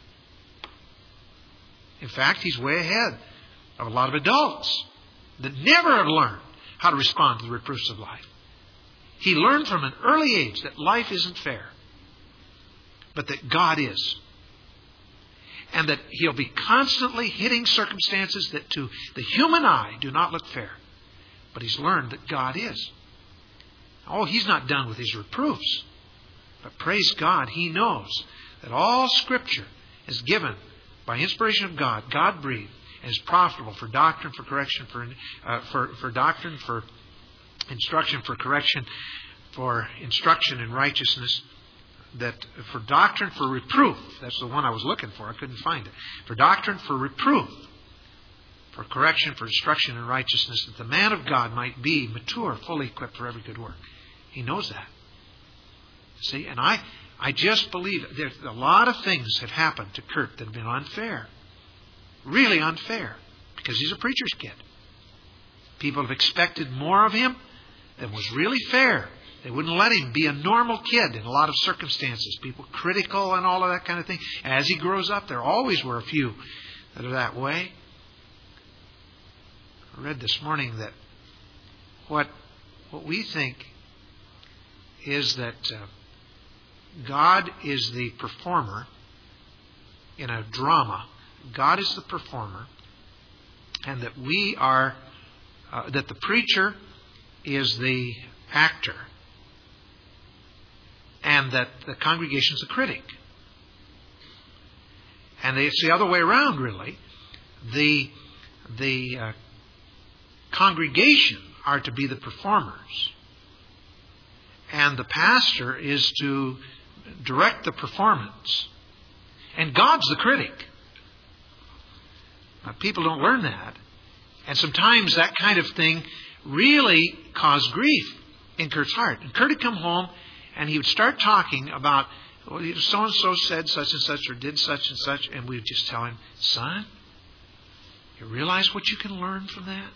In fact, he's way ahead of a lot of adults that never have learned how to respond to the reproofs of life. He learned from an early age that life isn't fair, but that God is. And that he'll be constantly hitting circumstances that to the human eye do not look fair. But he's learned that God is. Oh, he's not done with his reproofs. But praise God, he knows that all Scripture is given by inspiration of God, God-breathed, and is profitable for doctrine, for correction, for uh, for for doctrine, for instruction, for correction, for instruction in righteousness. That for doctrine, for reproof. That's the one I was looking for. I couldn't find it. For doctrine, for reproof, for correction, for instruction in righteousness, that the man of God might be mature, fully equipped for every good work. He knows that. See, and I, I just believe there's a lot of things have happened to Kurt that have been unfair. Really unfair. Because he's a preacher's kid. People have expected more of him than was really fair. They wouldn't let him be a normal kid in a lot of circumstances. People critical and all of that kind of thing. As he grows up, there always were a few that are that way. I read this morning that what what we think is that uh, God is the performer in a drama. God is the performer, and that we are, uh, that the preacher is the actor, and that the congregation is the critic. And it's the other way around, really. The the uh, congregation are to be the performers, and the pastor is to direct the performance, and God's the critic. Now, people don't learn that, and sometimes that kind of thing really caused grief in Kurt's heart. And Kurt had come home, And he would start talking about, well, so-and-so said such and such or did such and such. And we would just tell him, son, you realize what you can learn from that?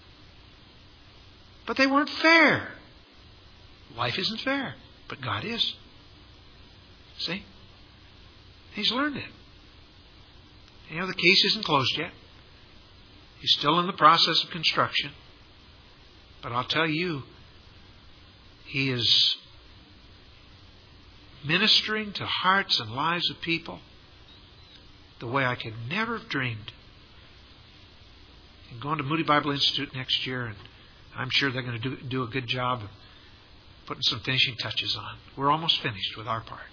But they weren't fair. Life isn't fair, but God is. See? He's learned it. You know, the case isn't closed yet. He's still in the process of construction. But I'll tell you, he is ministering to hearts and lives of people the way I could never have dreamed. I'm going to Moody Bible Institute next year, and I'm sure they're going to do, do a good job of putting some finishing touches on. We're almost finished with our part.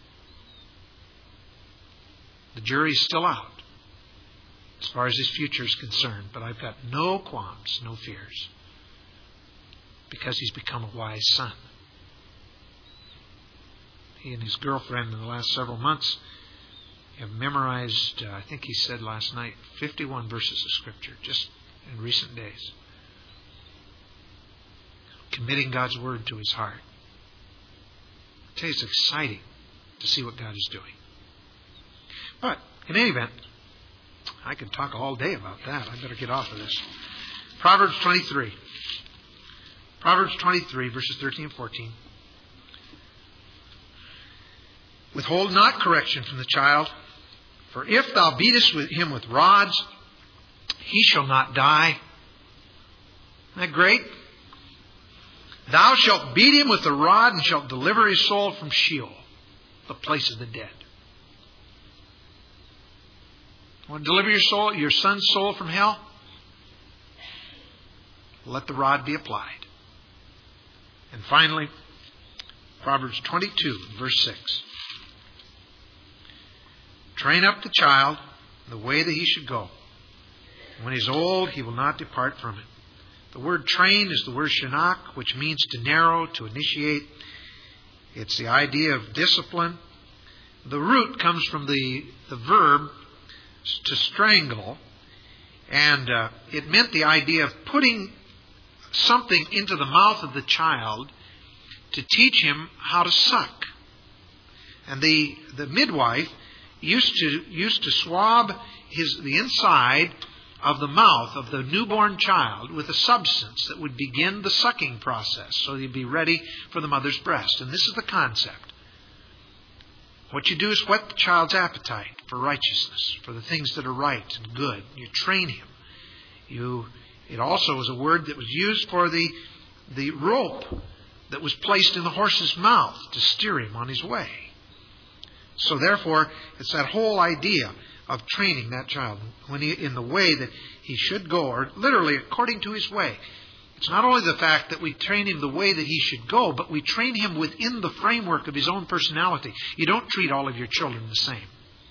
The jury's still out as far as his future is concerned, but I've got no qualms, no fears, because he's become a wise son. He and his girlfriend in the last several months have memorized, uh, I think he said last night, fifty-one verses of Scripture just in recent days. Committing God's Word to his heart. I tell you, it's exciting to see what God is doing. But, in any event, I could talk all day about that. I better get off of this. Proverbs twenty-three. Proverbs twenty-three, verses thirteen and fourteen. Withhold not correction from the child, for if thou beatest him with rods, he shall not die. Isn't that great? Thou shalt beat him with the rod, and shalt deliver his soul from Sheol, the place of the dead. Want to deliver your soul, your son's soul from hell? Let the rod be applied. And finally, Proverbs twenty-two, verse six. Train up the child in the way that he should go. When he is old, he will not depart from it. The word train is the word shanak, which means to narrow, to initiate. It's the idea of discipline. The root comes from the, the verb to strangle, and uh, it meant the idea of putting something into the mouth of the child to teach him how to suck. And the the midwife used to used to swab his the inside of the mouth of the newborn child with a substance that would begin the sucking process, so he'd be ready for the mother's breast. And this is the concept. What you do is whet the child's appetite for righteousness, for the things that are right and good. You train him. You. It also was a word that was used for the the rope that was placed in the horse's mouth to steer him on his way. So therefore, it's that whole idea of training that child when he, in the way that he should go, or literally according to his way. It's not only the fact that we train him the way that he should go, but we train him within the framework of his own personality. You don't treat all of your children the same.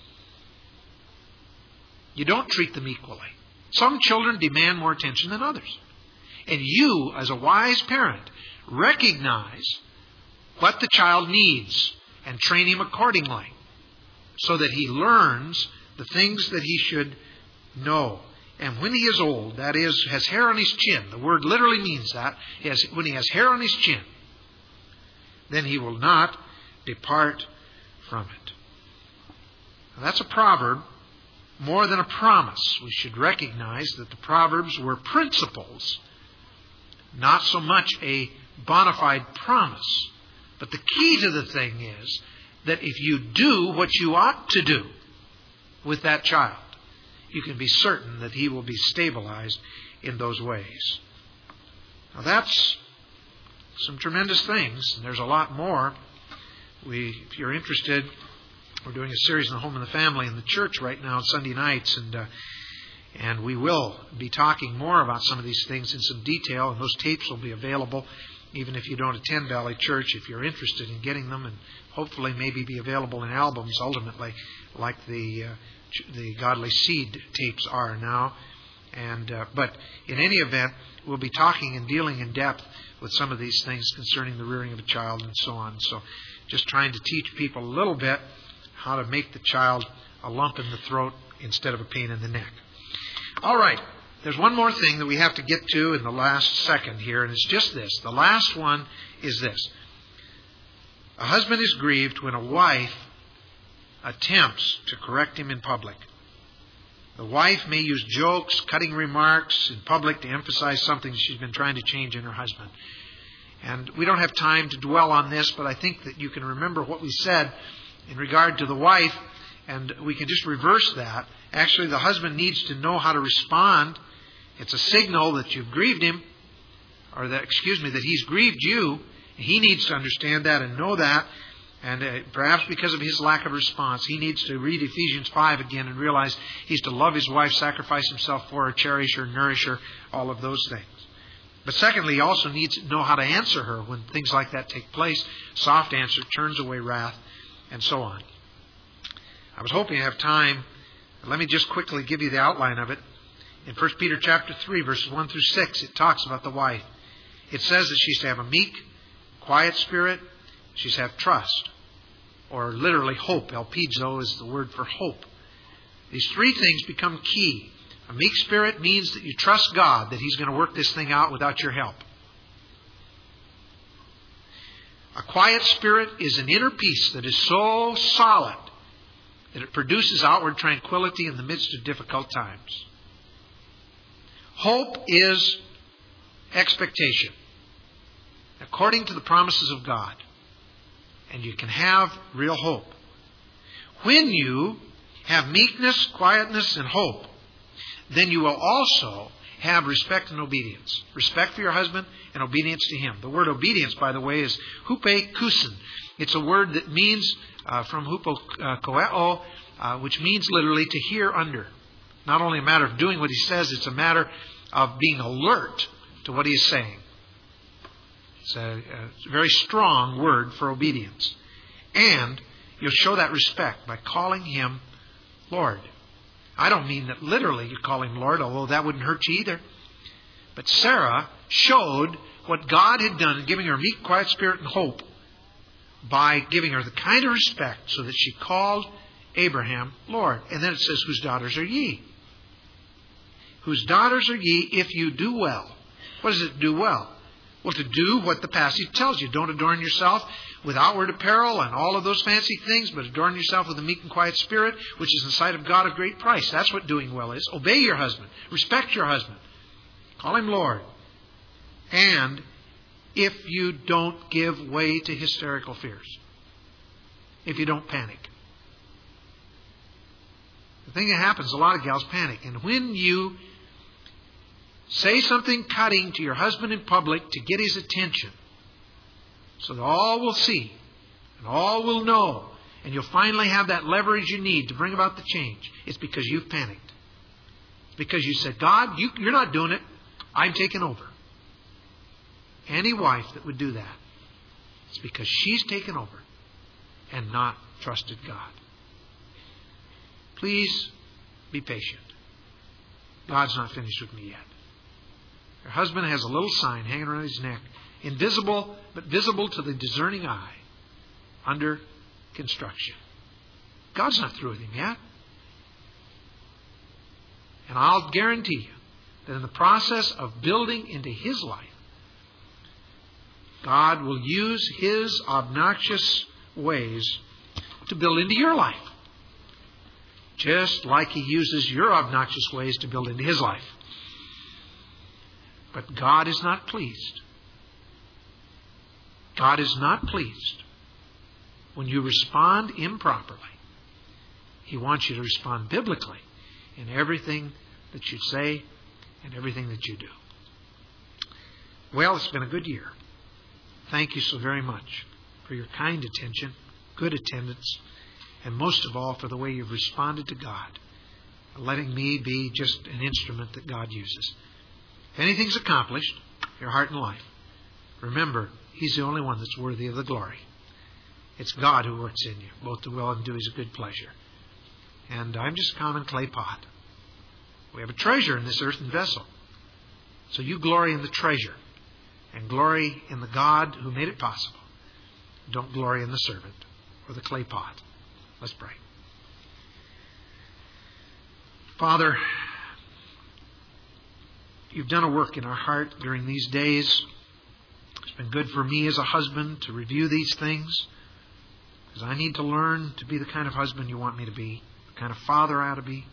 You don't treat them equally. Some children demand more attention than others. And you, as a wise parent, recognize what the child needs and train him accordingly so that he learns the things that he should know. And when he is old, that is, has hair on his chin, the word literally means that, he has, when he has hair on his chin, then he will not depart from it. Now, that's a proverb more than a promise. We should recognize that the Proverbs were principles, not so much a bona fide promise. But the key to the thing is that if you do what you ought to do with that child, you can be certain that he will be stabilized in those ways. Now that's some tremendous things, and there's a lot more. We, if you're interested, we're doing a series on the home and the family in the church right now on Sunday nights, and uh, and we will be talking more about some of these things in some detail, and those tapes will be available even if you don't attend Valley Church, if you're interested in getting them, and hopefully maybe be available in albums ultimately, like the uh, the Godly Seed tapes are now. And uh, but in any event, we'll be talking and dealing in depth with some of these things concerning the rearing of a child and so on. So just trying to teach people a little bit how to make the child a lump in the throat instead of a pain in the neck. All right. There's one more thing that we have to get to in the last second here, and it's just this. The last one is this. A husband is grieved when a wife attempts to correct him in public. The wife may use jokes, cutting remarks in public to emphasize something she's been trying to change in her husband. And we don't have time to dwell on this, but I think that you can remember what we said in regard to the wife, and we can just reverse that. Actually, the husband needs to know how to respond. It's a signal that you've grieved him, or that, excuse me, that he's grieved you. He needs to understand that and know that. And uh, perhaps because of his lack of response, he needs to read Ephesians five again and realize he's to love his wife, sacrifice himself for her, cherish her, nourish her, all of those things. But secondly, he also needs to know how to answer her when things like that take place. Soft answer turns away wrath, and so on. I was hoping to have time. Let me just quickly give you the outline of it. In First Peter chapter three, verses one through six, it talks about the wife. It says that she's to have a meek, quiet spirit. She's to have trust, or literally hope. Elpizo is the word for hope. These three things become key. A meek spirit means that you trust God that He's going to work this thing out without your help. A quiet spirit is an inner peace that is so solid that it produces outward tranquility in the midst of difficult times. Hope is expectation, according to the promises of God. And you can have real hope. When you have meekness, quietness, and hope, then you will also have respect and obedience. Respect for your husband and obedience to him. The word obedience, by the way, is hupeikusen. It's a word that means, uh, from hupokoeo, uh, which means literally to hear under. Not only a matter of doing what he says, it's a matter of being alert to what he is saying. It's a, a very strong word for obedience. And you'll show that respect by calling him Lord. I don't mean that literally you call him Lord, although that wouldn't hurt you either. But Sarah showed what God had done in giving her meek, quiet spirit and hope by giving her the kind of respect so that she called Abraham Lord. And then it says, whose daughters are ye? Whose daughters are ye if you do well. What does it do well? Well, to do what the passage tells you. Don't adorn yourself with outward apparel and all of those fancy things, but adorn yourself with a meek and quiet spirit, which is in the sight of God of great price. That's what doing well is. Obey your husband. Respect your husband. Call him Lord. And if you don't give way to hysterical fears, if you don't panic. The thing that happens, a lot of gals panic. And when you say something cutting to your husband in public to get his attention, so that all will see and all will know, and you'll finally have that leverage you need to bring about the change, it's because you've panicked. It's because you said, God, you, you're not doing it. I'm taking over. Any wife that would do that, it's because she's taken over and not trusted God. Please be patient. God's not finished with me yet. Your husband has a little sign hanging around his neck, invisible but visible to the discerning eye, under construction. God's not through with him yet. And I'll guarantee you that in the process of building into his life, God will use his obnoxious ways to build into your life. Just like he uses your obnoxious ways to build into his life. But God is not pleased. God is not pleased when you respond improperly. He wants you to respond biblically in everything that you say and everything that you do. Well, it's been a good year. Thank you so very much for your kind attention, good attendance, and most of all for the way you've responded to God, letting me be just an instrument that God uses. If anything's accomplished, your heart and life, remember, He's the only one that's worthy of the glory. It's God who works in you, both to will and do His good pleasure. And I'm just a common clay pot. We have a treasure in this earthen vessel. So you glory in the treasure and glory in the God who made it possible. Don't glory in the servant or the clay pot. Let's pray. Father, You've done a work in our heart during these days. It's been good for me as a husband to review these things because I need to learn to be the kind of husband you want me to be, the kind of father I ought to be.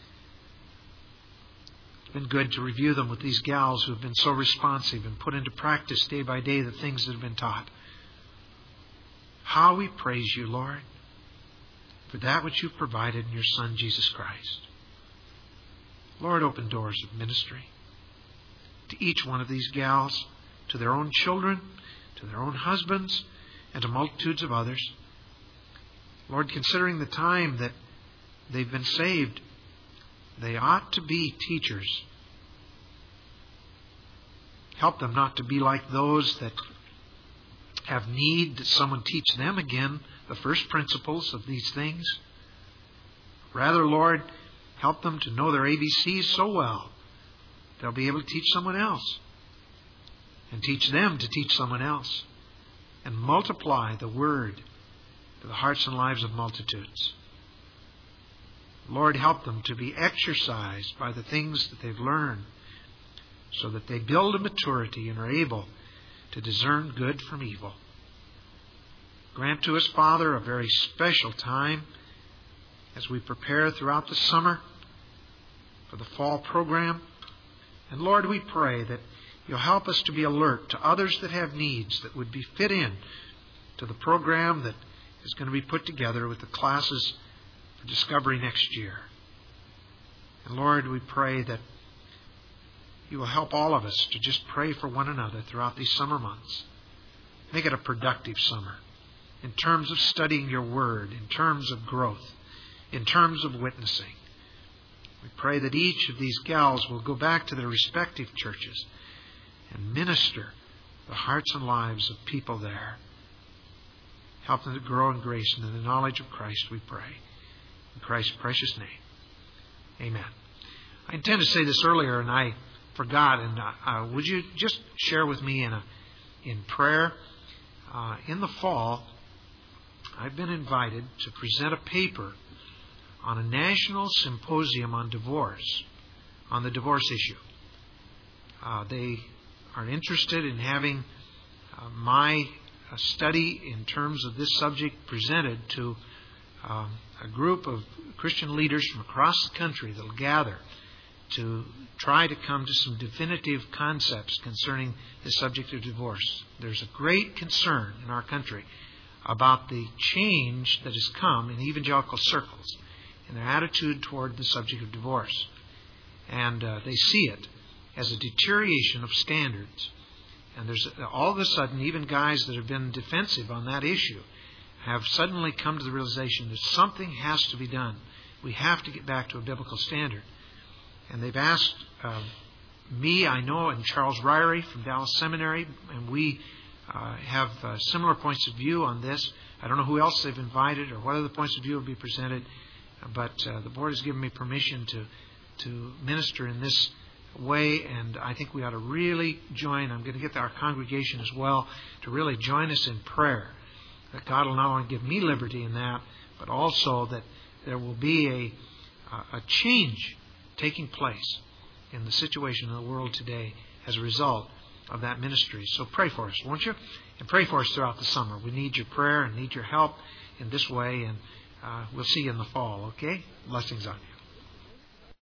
It's been good to review them with these gals who have been so responsive and put into practice day by day the things that have been taught. How we praise you, Lord, for that which you've provided in your Son, Jesus Christ. Lord, open doors of ministry to each one of these gals, to their own children, to their own husbands, and to multitudes of others. Lord, considering the time that they've been saved, they ought to be teachers. Help them not to be like those that have need that someone teach them again the first principles of these things. Rather, Lord, help them to know their A B Cs so well they'll be able to teach someone else, and teach them to teach someone else, and multiply the Word to the hearts and lives of multitudes. Lord, help them to be exercised by the things that they've learned, so that they build a maturity and are able to discern good from evil. Grant to us, Father, a very special time as we prepare throughout the summer for the fall program. And Lord, we pray that you'll help us to be alert to others that have needs that would be fit in to the program that is going to be put together with the classes for Discovery next year. And Lord, we pray that you will help all of us to just pray for one another throughout these summer months. Make it a productive summer in terms of studying your Word, in terms of growth, in terms of witnessing. We pray that each of these gals will go back to their respective churches and minister the hearts and lives of people there. Help them to grow in grace and in the knowledge of Christ, we pray. In Christ's precious name. Amen. I intend to say this earlier, and I forgot. And uh, would you just share with me in a in prayer? Uh, in the fall, I've been invited to present a paper on a national symposium on divorce, on the divorce issue. Uh, they are interested in having uh, my uh, study in terms of this subject presented to um, a group of Christian leaders from across the country that will gather to try to come to some definitive concepts concerning the subject of divorce. There's a great concern in our country about the change that has come in evangelical circles in their attitude toward the subject of divorce. And uh, they see it as a deterioration of standards. And there's all of a sudden, even guys that have been defensive on that issue have suddenly come to the realization that something has to be done. We have to get back to a biblical standard. And they've asked uh, me, I know, and Charles Ryrie from Dallas Seminary, and we uh, have uh, similar points of view on this. I don't know who else they've invited or what other points of view will be presented, but uh, the board has given me permission to to minister in this way, and I think we ought to really join. I'm going to get our congregation as well to really join us in prayer, that God will not only give me liberty in that, but also that there will be a a change taking place in the situation in the world today as a result of that ministry. So pray for us, won't you? And pray for us throughout the summer. We need your prayer and need your help in this way, and uh, we'll see you in the fall, okay? Blessings on you.